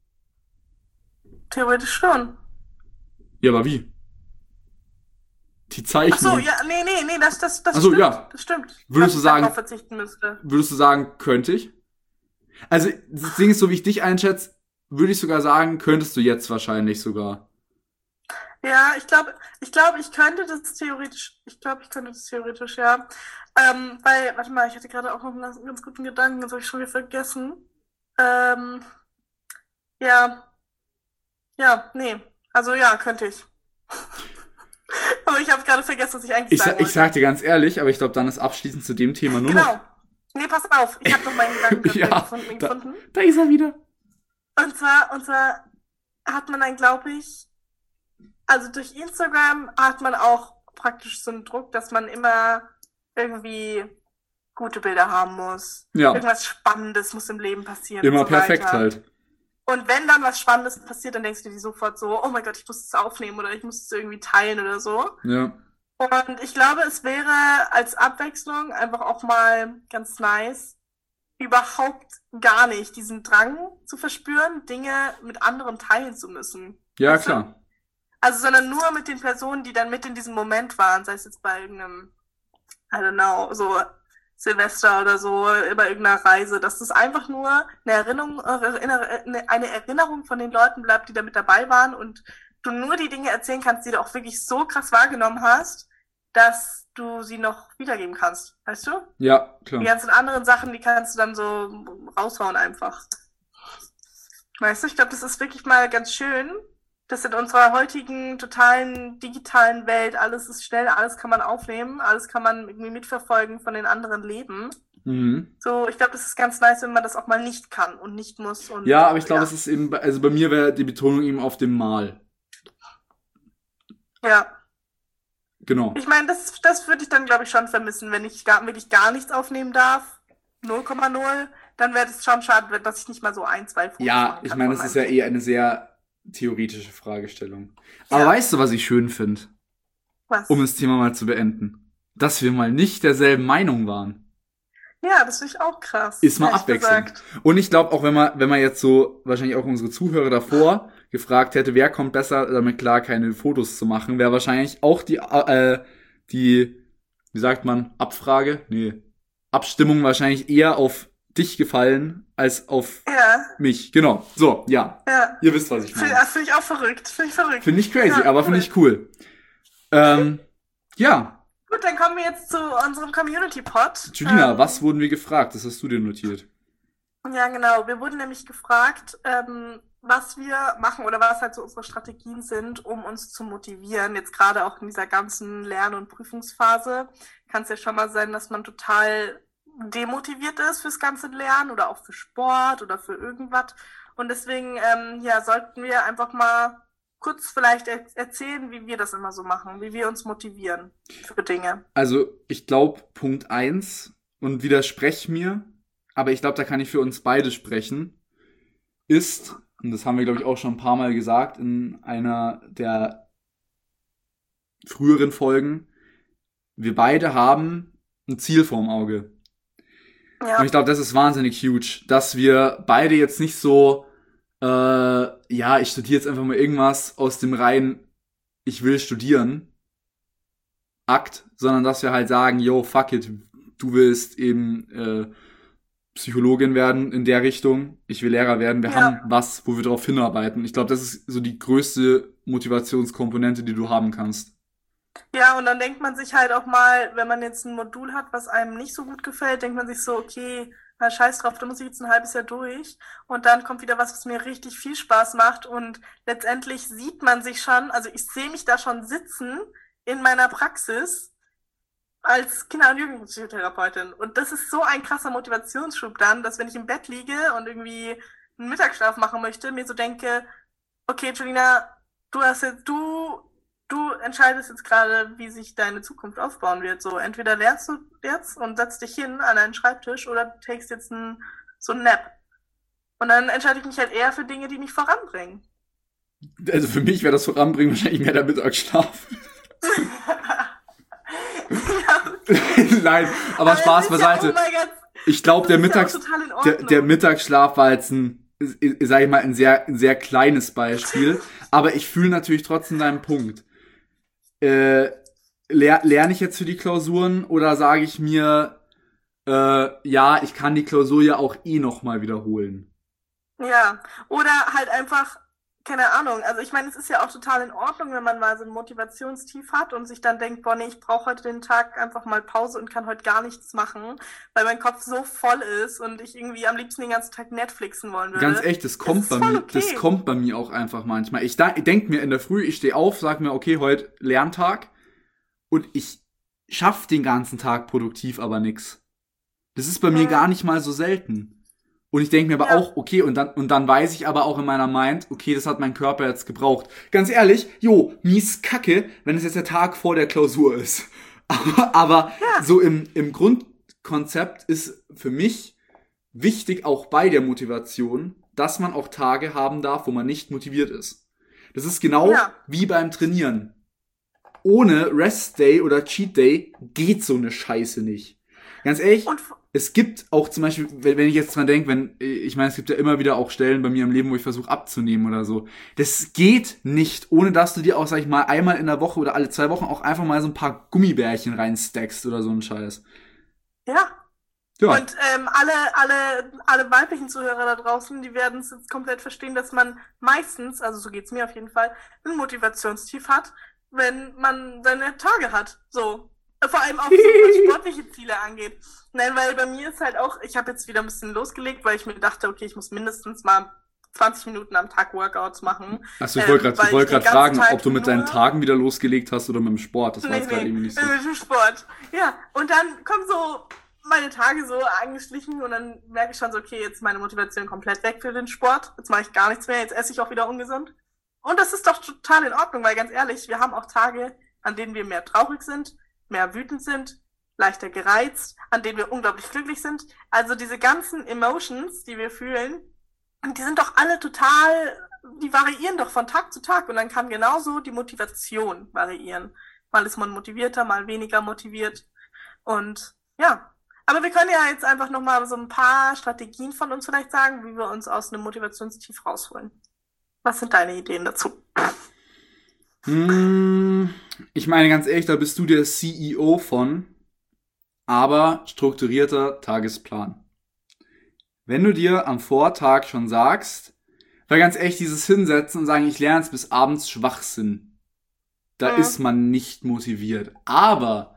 Theoretisch schon. ja, aber wie? Die Ach so, Zeichnung. ja, nee, das Ach so, stimmt. ja. Das stimmt. Würdest Dass du ich darauf sagen, verzichten müsste. könnte ich? Also, das Ding ist, so wie ich dich einschätze, würde ich sogar sagen, könntest du jetzt wahrscheinlich sogar. Ja, ich könnte das theoretisch, ja. Weil, warte mal, ich hatte gerade auch noch einen ganz guten Gedanken, das habe ich schon wieder vergessen. Ähm, ja, nee. Also ja, könnte ich. Aber ich habe gerade vergessen, was ich eigentlich sagen Ich wollte. sag dir ganz ehrlich, aber ich glaube, dann ist abschließend zu dem Thema nur noch. Genau. Nee, pass auf, ich habe noch meinen Gedanken Ja, gefunden. da ist er wieder. Und zwar hat man dann, glaube ich, also durch Instagram hat man auch praktisch so einen Druck, dass man immer irgendwie gute Bilder haben muss. Ja. Irgendwas Spannendes muss im Leben passieren. Immer und so perfekt weiter. halt. Und wenn dann was Spannendes passiert, dann denkst du dir sofort so, oh mein Gott, ich muss es aufnehmen oder ich muss es irgendwie teilen oder so. Ja. Und ich glaube, es wäre als Abwechslung einfach auch mal ganz nice, überhaupt gar nicht diesen Drang zu verspüren, Dinge mit anderen teilen zu müssen. Ja, Weißt du? klar. Also, sondern nur mit den Personen, die dann mit in diesem Moment waren, sei es jetzt bei irgendeinem, I don't know, so Silvester oder so, bei irgendeiner Reise, dass das einfach nur eine Erinnerung von den Leuten bleibt, die da mit dabei waren und du nur die Dinge erzählen kannst, die du auch wirklich so krass wahrgenommen hast, dass du sie noch wiedergeben kannst, weißt du? Ja, Die klar. ganzen anderen Sachen, die kannst du dann so raushauen einfach. Weißt du, ich glaube, das ist wirklich mal ganz schön, dass in unserer heutigen totalen digitalen Welt alles ist schnell, alles kann man aufnehmen, alles kann man irgendwie mitverfolgen von den anderen Leben. Mhm. So, ich glaube, das ist ganz nice, wenn man das auch mal nicht kann und nicht muss. Und, Ja, aber ich glaube, ja. es ist eben, also bei mir wäre die Betonung eben auf dem Mal. Ja, Genau. ich meine, das würde ich dann, glaube ich, schon vermissen, wenn ich wirklich gar nichts aufnehmen darf. 0,0, dann wäre das schon schade, dass ich nicht mal so 1, 2 Fotos Ja, machen ich kann meine, von das ist meinem ja Leben. eine sehr theoretische Fragestellung. Aber Ja. weißt du, was ich schön finde, Was? um das Thema mal zu beenden? Dass wir mal nicht derselben Meinung waren. Ja, das finde ich auch krass. Ist mal ehrlich Abwechslung. gesagt. Und ich glaube auch, wenn man jetzt so wahrscheinlich auch unsere Zuhörer davor gefragt hätte, wer kommt besser damit klar, keine Fotos zu machen, wäre wahrscheinlich auch die, wie sagt man, Abstimmung wahrscheinlich eher auf dich gefallen als auf Ja, mich. Genau. So, ja. ja. Ihr wisst, was ich meine. Finde ich auch verrückt. Finde ich crazy, Ja, aber cool. finde ich cool. Ja, Gut, dann kommen wir jetzt zu unserem Community-Pod. Julina, was wurden wir gefragt? Das hast du dir notiert. Ja, genau. Wir wurden nämlich gefragt, was wir machen oder was halt so unsere Strategien sind, um uns zu motivieren. Jetzt gerade auch in dieser ganzen Lern- und Prüfungsphase kann es ja schon mal sein, dass man total demotiviert ist fürs ganze Lernen oder auch für Sport oder für irgendwas. Und deswegen, sollten wir einfach mal kurz vielleicht erzählen, wie wir das immer so machen, wie wir uns motivieren für Dinge. Also, ich glaube, Punkt 1, und widersprech mir, aber ich glaube, da kann ich für uns beide sprechen, ist, und das haben wir, glaube ich, auch schon ein paar Mal gesagt in einer der früheren Folgen, wir beide haben ein Ziel vorm Auge. Und ich glaube, das ist wahnsinnig huge, dass wir beide jetzt nicht so, ich studiere jetzt einfach mal irgendwas aus dem rein, ich will studieren, Akt, sondern dass wir halt sagen, yo, fuck it, du willst eben Psychologin werden in der Richtung, ich will Lehrer werden, wir haben was, wo wir drauf hinarbeiten. Ich glaube, das ist so die größte Motivationskomponente, die du haben kannst. Ja, und dann denkt man sich halt auch mal, wenn man jetzt ein Modul hat, was einem nicht so gut gefällt, denkt man sich so, okay, na scheiß drauf, da muss ich jetzt ein halbes Jahr durch. Und dann kommt wieder was, was mir richtig viel Spaß macht. Und letztendlich sieht man sich schon, also ich sehe mich da schon sitzen in meiner Praxis als Kinder- und Jugendpsychotherapeutin. Und das ist so ein krasser Motivationsschub dann, dass wenn ich im Bett liege und irgendwie einen Mittagsschlaf machen möchte, mir so denke, okay, Julina, du entscheidest jetzt gerade, wie sich deine Zukunft aufbauen wird. So, entweder lernst du jetzt und setzt dich hin an einen Schreibtisch oder du takest jetzt so einen Nap. Und dann entscheide ich mich halt eher für Dinge, die mich voranbringen. Also für mich wäre das Voranbringen wahrscheinlich mehr der Mittagsschlaf. Ja, Nein, aber Spaß das ist ja, beiseite. oh mein Gott, Ich glaube, das ist ja auch total in der Ordnung. Mittagsschlaf war jetzt sag ich mal, ein sehr kleines Beispiel. Aber ich fühle natürlich trotzdem deinen Punkt. Lerne ich jetzt für die Klausuren oder sage ich mir, ja, ich kann die Klausur ja auch nochmal wiederholen. Ja, oder halt einfach, keine Ahnung, also ich meine, es ist ja auch total in Ordnung, wenn man mal so ein Motivationstief hat und sich dann denkt, boah, nee, ich brauche heute den Tag einfach mal Pause und kann heute gar nichts machen, weil mein Kopf so voll ist und ich irgendwie am liebsten den ganzen Tag Netflixen wollen würde. Ganz echt, das Das ist voll das okay. kommt bei mir auch einfach manchmal. Ich denke mir in der Früh, ich stehe auf, sag mir, okay, heute Lerntag und ich schaff den ganzen Tag produktiv aber nix. Das ist bei mir Hm, gar nicht mal so selten. Und ich denke mir aber ja, auch, okay, und dann weiß ich aber auch in meiner Mind, okay, das hat mein Körper jetzt gebraucht. Ganz ehrlich, jo, mies kacke, wenn es jetzt der Tag vor der Klausur ist. Aber ja, so im Grundkonzept ist für mich wichtig, auch bei der Motivation, dass man auch Tage haben darf, wo man nicht motiviert ist. Das ist genau ja. wie beim Trainieren. Ohne Rest Day oder Cheat Day geht so eine Scheiße nicht. Ganz ehrlich, Und es gibt auch zum Beispiel, wenn ich jetzt mal denke, ich meine, es gibt ja immer wieder auch Stellen bei mir im Leben, wo ich versuche abzunehmen oder so. Das geht nicht, ohne dass du dir auch, sag ich mal, einmal in der Woche oder alle 2 Wochen auch einfach mal so ein paar Gummibärchen reinstackst oder so ein Scheiß. ja, Ja, und alle weiblichen Zuhörer da draußen, die werden es jetzt komplett verstehen, dass man meistens, also so geht's mir auf jeden Fall, ein Motivationstief hat, wenn man seine Tage hat. So. Vor allem auch so, was sportliche Ziele angeht. Nein, weil bei mir ist halt auch, ich habe jetzt wieder ein bisschen losgelegt, weil ich mir dachte, okay, ich muss mindestens mal 20 Minuten am Tag Workouts machen, also ich weil ich wollte den gerade ganzen fragen, ob Tag du mit deinen nur Tagen wieder losgelegt hast oder mit dem Sport. Das war nee, jetzt gerade nee, irgendwie nicht so. mit dem Sport. Ja, und dann kommen so meine Tage so angeschlichen und dann merke ich schon so, okay, jetzt ist meine Motivation komplett weg für den Sport. Jetzt mache ich gar nichts mehr, jetzt esse ich auch wieder ungesund. Und das ist doch total in Ordnung, weil ganz ehrlich, wir haben auch Tage, an denen wir mehr traurig sind, mehr wütend sind, leichter gereizt, an denen wir unglaublich glücklich sind. Also diese ganzen Emotions, die wir fühlen, die sind doch alle die variieren doch von Tag zu Tag und dann kann genauso die Motivation variieren. Mal ist man motivierter, mal weniger motiviert und ja. Aber wir können ja jetzt einfach nochmal so ein paar Strategien von uns vielleicht sagen, wie wir uns aus einem Motivationstief rausholen. Was sind deine Ideen dazu? Hm, ich meine ganz ehrlich, da bist du der CEO von, aber strukturierter Tagesplan. Wenn du dir am Vortag schon sagst, weil ganz ehrlich, dieses Hinsetzen und sagen, ich lerne es bis abends Schwachsinn, da Hm, ist man nicht motiviert. Aber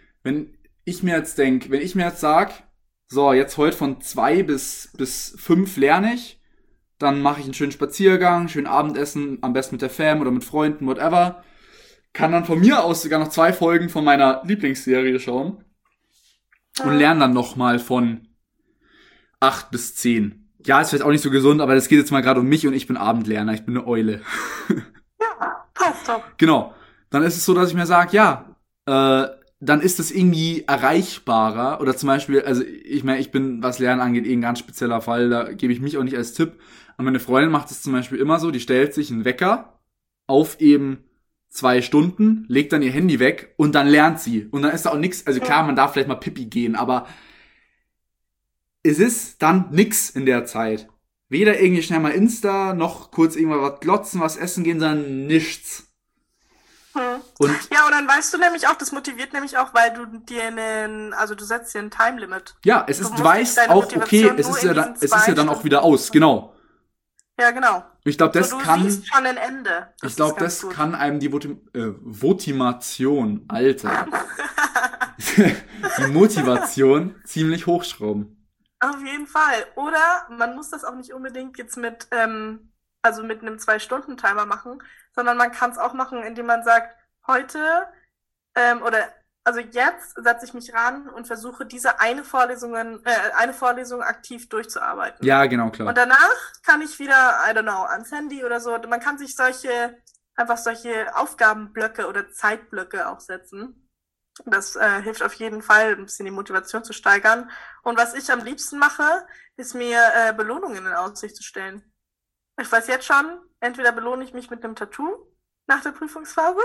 wenn ich mir jetzt sag, so, jetzt heute von 2 bis 5 lerne ich, dann mache ich einen schönen Spaziergang, schön Abendessen, am besten mit der Fam oder mit Freunden, whatever. Kann dann von mir aus sogar noch 2 Folgen von meiner Lieblingsserie schauen und hm. lerne dann nochmal von 8 bis 10. Ja, ist vielleicht auch nicht so gesund, aber das geht jetzt mal gerade um mich und ich bin Abendlerner, ich bin eine Eule. Ja, passt doch. Genau. Dann ist es so, dass ich mir sage, ja, dann ist es irgendwie erreichbarer. Oder zum Beispiel, also ich meine, ich bin, was Lernen angeht, ein ganz spezieller Fall, da gebe ich mich auch nicht als Tipp. Und meine Freundin macht es zum Beispiel immer so, die stellt sich einen Wecker auf eben 2 Stunden, legt dann ihr Handy weg und dann lernt sie. Und dann ist da auch nichts, also klar, Hm. man darf vielleicht mal Pipi gehen, aber es ist dann nix in der Zeit. Weder irgendwie schnell mal Insta, noch kurz irgendwas was glotzen, was essen gehen, sondern nichts. Hm. Und Ja, und dann weißt du nämlich auch, das motiviert nämlich auch, weil also du setzt dir ein Time Limit. ja, Du du musst weißt deine auch, okay, Motivation nur in diesen es ist ja zwei dann auch Stunden wieder aus, nutzen. genau. Ja, genau. Ich glaube, So, du siehst schon ein Ende. Ich glaube, das kann einem die Votimation, Alter, die Motivation ziemlich hochschrauben. Auf jeden Fall. Oder man muss das auch nicht unbedingt jetzt also mit einem 2-Stunden-Timer machen, sondern man kann es auch machen, indem man sagt, heute also jetzt setze ich mich ran und versuche diese eine Vorlesung aktiv durchzuarbeiten. Ja, genau, klar. Und danach kann ich wieder, I don't know, ans Handy oder so. Man kann sich solche Aufgabenblöcke oder Zeitblöcke auch setzen. Das hilft auf jeden Fall, ein bisschen die Motivation zu steigern. Und was ich am liebsten mache, ist mir Belohnungen in Aussicht zu stellen. Ich weiß jetzt schon, entweder belohne ich mich mit einem Tattoo nach der Prüfungsphase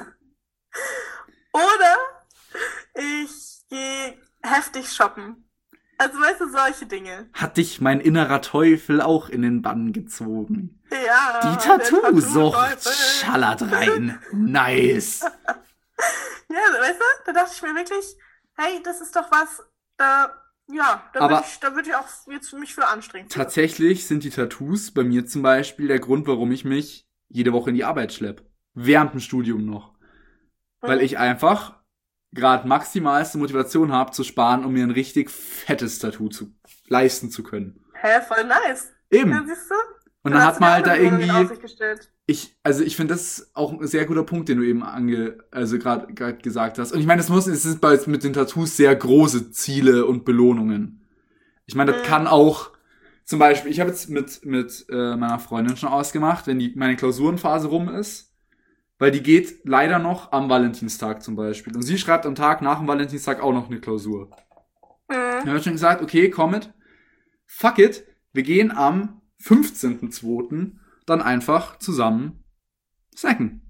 oder ich gehe heftig shoppen. Also weißt du, solche Dinge. Hat dich mein innerer Teufel auch in den Bann gezogen? Ja. Die Tattoo-Sucht schallert rein. Nice. Ja, weißt du, da dachte ich mir wirklich, hey, das ist doch was, da würde ich auch jetzt mich für anstrengen. Tatsächlich sind die Tattoos bei mir zum Beispiel der Grund, warum ich mich jede Woche in die Arbeit schleppe. Während dem Studium noch. Weil ich einfach gerade maximalste Motivation habe zu sparen, um mir ein richtig fettes Tattoo leisten zu können. Hä, voll nice. Eben. Ja, siehst du? Und dann hat man halt da irgendwie... Ich finde, das ist auch ein sehr guter Punkt, den du eben gerade gesagt hast. Und ich meine, es sind mit den Tattoos sehr große Ziele und Belohnungen. Ich meine, das kann auch, zum Beispiel, ich habe jetzt mit meiner Freundin schon ausgemacht, wenn meine Klausurenphase rum ist, weil die geht leider noch am Valentinstag zum Beispiel. Und sie schreibt am Tag nach dem Valentinstag auch noch eine Klausur. Dann habe ich schon gesagt, okay, komm mit, fuck it, wir gehen am 15.02. dann einfach zusammen snacken.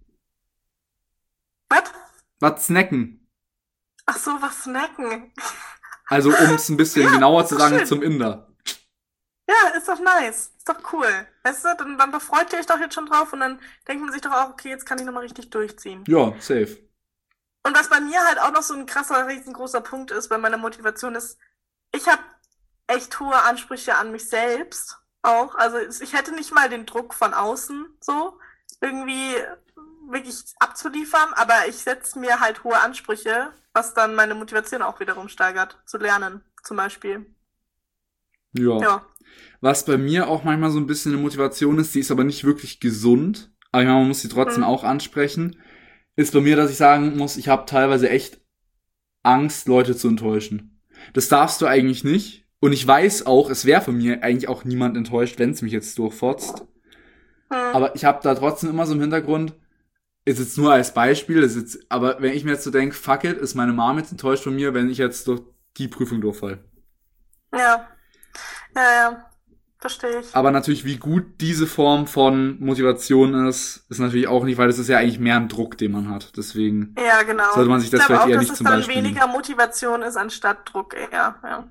Was snacken? Ach so, was snacken? Also, um es ein bisschen genauer zu sagen, schön. zum Inder. Ja, ist doch nice. Ist doch cool. Weißt du, dann freut ihr euch doch jetzt schon drauf und dann denkt man sich doch auch, okay, jetzt kann ich nochmal richtig durchziehen. Ja, safe. Und was bei mir halt auch noch so ein krasser, riesengroßer Punkt ist bei meiner Motivation ist, ich habe echt hohe Ansprüche an mich selbst auch. Also ich hätte nicht mal den Druck von außen so irgendwie wirklich abzuliefern, aber ich setze mir halt hohe Ansprüche, was dann meine Motivation auch wiederum steigert, zu lernen zum Beispiel. Ja. Was bei mir auch manchmal so ein bisschen eine Motivation ist, die ist aber nicht wirklich gesund, aber ich meine, man muss sie trotzdem auch ansprechen, ist bei mir, dass ich sagen muss, ich habe teilweise echt Angst, Leute zu enttäuschen. Das darfst du eigentlich nicht. Und ich weiß auch, es wäre von mir eigentlich auch niemand enttäuscht, wenn es mich jetzt durchfotzt. Aber ich habe da trotzdem immer so im Hintergrund, ist jetzt nur als Beispiel, aber wenn ich mir jetzt so denke, fuck it, ist meine Mom jetzt enttäuscht von mir, wenn ich jetzt durch die Prüfung durchfalle. Ja, verstehe ich. Aber natürlich, wie gut diese Form von Motivation ist natürlich auch nicht, weil das ist ja eigentlich mehr ein Druck, den man hat. Deswegen sollte man sich das vielleicht eher nicht zum Beispiel nehmen. Ich glaube auch, dass es dann weniger Motivation ist anstatt Druck eher, ja.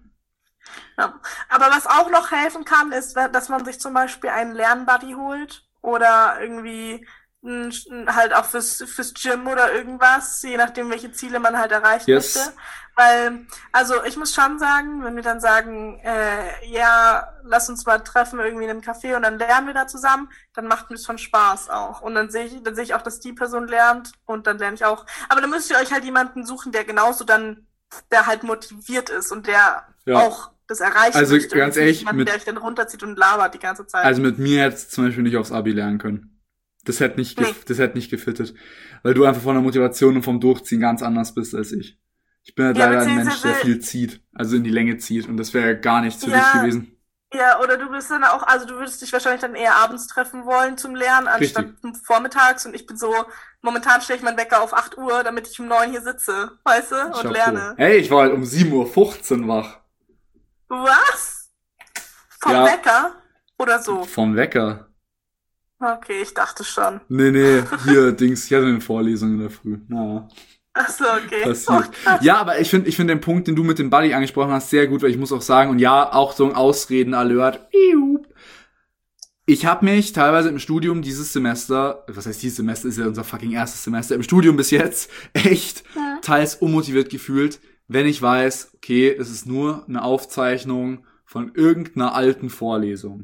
Aber was auch noch helfen kann, ist, dass man sich zum Beispiel einen Lernbuddy holt oder irgendwie halt auch fürs Gym oder irgendwas, je nachdem, welche Ziele man halt erreichen möchte. Weil, also ich muss schon sagen, wenn wir dann sagen, lass uns mal treffen irgendwie in einem Café und dann lernen wir da zusammen, dann macht mir schon Spaß auch. Und dann sehe ich auch, dass die Person lernt und dann lerne ich auch. Aber dann müsst ihr euch halt jemanden suchen, der genauso der halt motiviert ist und der auch das erreichen also möchte. Ganz ehrlich, jemanden, der euch dann runterzieht und labert die ganze Zeit. Also mit mir hättest du zum Beispiel nicht aufs Abi lernen können. Das hätte nicht gefittet. Weil du einfach von der Motivation und vom Durchziehen ganz anders bist als ich. Ich bin halt leider ein Mensch, der viel zieht, also in die Länge zieht. Und das wäre gar nichts für dich gewesen. Ja, oder du bist dann auch, also du würdest dich wahrscheinlich dann eher abends treffen wollen zum Lernen, anstatt vormittags. Und ich bin so, momentan stelle ich meinen Wecker auf 8 Uhr, damit ich um 9 hier sitze, weißt du, und lerne. Hey, ich war halt um 7:15 Uhr wach. Was? Vom Wecker? Oder so? Vom Wecker. Okay, ich dachte schon. Nee, hier, ich hatte eine Vorlesung in der Früh. Ach so, okay. Passiert. Ja, aber ich finde den Punkt, den du mit dem Buddy angesprochen hast, sehr gut, weil ich muss auch sagen, und ja, auch so ein Ausreden-Alert. Ich habe mich teilweise im Studium dieses Semester, was heißt dieses Semester, ist ja unser fucking erstes Semester, im Studium bis jetzt echt teils unmotiviert gefühlt, wenn ich weiß, okay, es ist nur eine Aufzeichnung von irgendeiner alten Vorlesung.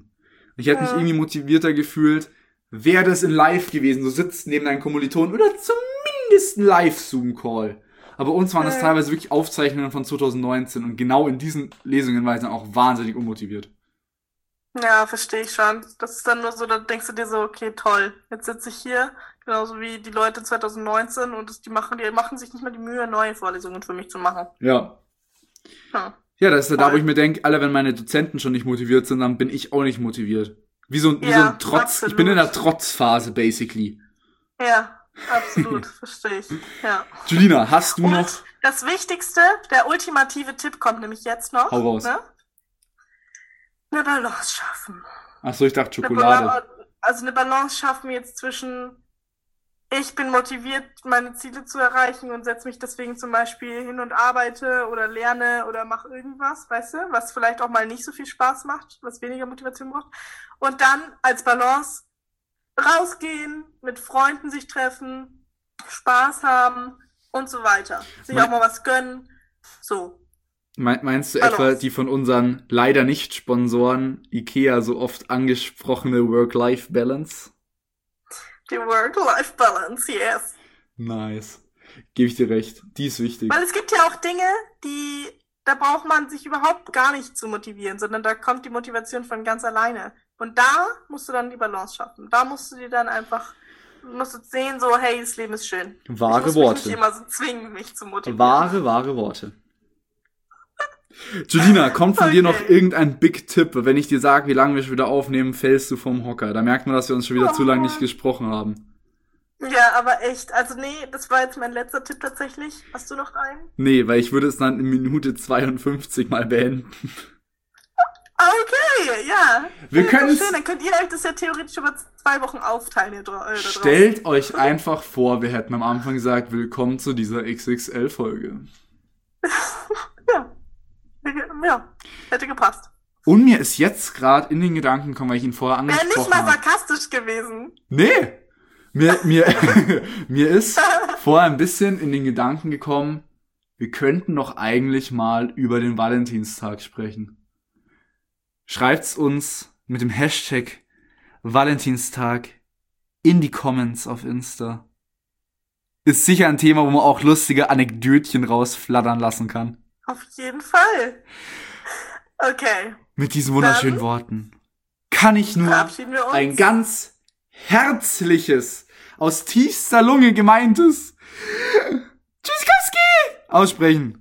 Ich hätte mich irgendwie motivierter gefühlt, wäre das in Live gewesen. Du sitzt neben deinen Kommilitonen oder zumindest ein Live-Zoom-Call. Aber uns waren das teilweise wirklich Aufzeichnungen von 2019 und genau in diesen Lesungen war ich dann auch wahnsinnig unmotiviert. Ja, verstehe ich schon. Das ist dann nur so, da denkst du dir so, okay, toll, jetzt sitze ich hier, genauso wie die Leute 2019 und die machen sich nicht mal die Mühe, neue Vorlesungen für mich zu machen. Ja. Ja, das ist da, wo ich mir denke, alle, wenn meine Dozenten schon nicht motiviert sind, dann bin ich auch nicht motiviert. Wie so ein Trotz. Absolut. Ich bin in der Trotzphase, basically. Ja, absolut, verstehe ich. Ja. Julina, hast du noch... Das Wichtigste, der ultimative Tipp kommt nämlich jetzt noch. Hau raus. Ne? Eine Balance schaffen. Achso, ich dachte Schokolade. Eine Balance schaffen jetzt zwischen, ich bin motiviert, meine Ziele zu erreichen und setze mich deswegen zum Beispiel hin und arbeite oder lerne oder mache irgendwas, weißt du, was vielleicht auch mal nicht so viel Spaß macht, was weniger Motivation braucht. Und dann als Balance rausgehen, mit Freunden sich treffen, Spaß haben und so weiter. Sich auch mal was gönnen. So. Meinst du etwa die von unseren leider nicht Sponsoren IKEA so oft angesprochene Work-Life-Balance? Die Work-Life-Balance, yes. Nice. Gebe ich dir recht. Die ist wichtig. Weil es gibt ja auch Dinge, da braucht man sich überhaupt gar nicht zu motivieren, sondern da kommt die Motivation von ganz alleine. Und da musst du dann die Balance schaffen. Da musst du dir dann einfach, musst du sehen, so, hey, das Leben ist schön. Wahre Worte. Ich muss mich nicht immer so zwingen, mich zu motivieren. Wahre Worte. Julina, kommt von dir noch irgendein Big Tipp? Wenn ich dir sage, wie lange wir schon wieder aufnehmen, fällst du vom Hocker. Da merkt man, dass wir uns schon wieder zu lange nicht gesprochen haben. Ja, aber echt. Also nee, das war jetzt mein letzter Tipp tatsächlich. Hast du noch einen? Nee, weil ich würde es dann in Minute 52 mal beenden. Okay, ja. Wir können schön, dann könnt ihr euch das ja theoretisch über 2 Wochen aufteilen. Stellt euch einfach vor, wir hätten am Anfang gesagt, willkommen zu dieser XXL-Folge. Ja, hätte gepasst. Und mir ist jetzt gerade in den Gedanken gekommen, weil ich ihn vorher angesprochen habe. Wäre nicht mal sarkastisch gewesen. Nee. Mir ist vorher ein bisschen in den Gedanken gekommen, wir könnten doch eigentlich mal über den Valentinstag sprechen. Schreibt's uns mit dem Hashtag Valentinstag in die Comments auf Insta. Ist sicher ein Thema, wo man auch lustige Anekdötchen rausflattern lassen kann. Auf jeden Fall. Okay. Mit diesen wunderschönen Worten kann ich nur ein ganz herzliches, aus tiefster Lunge gemeintes Tschüssikowski aussprechen.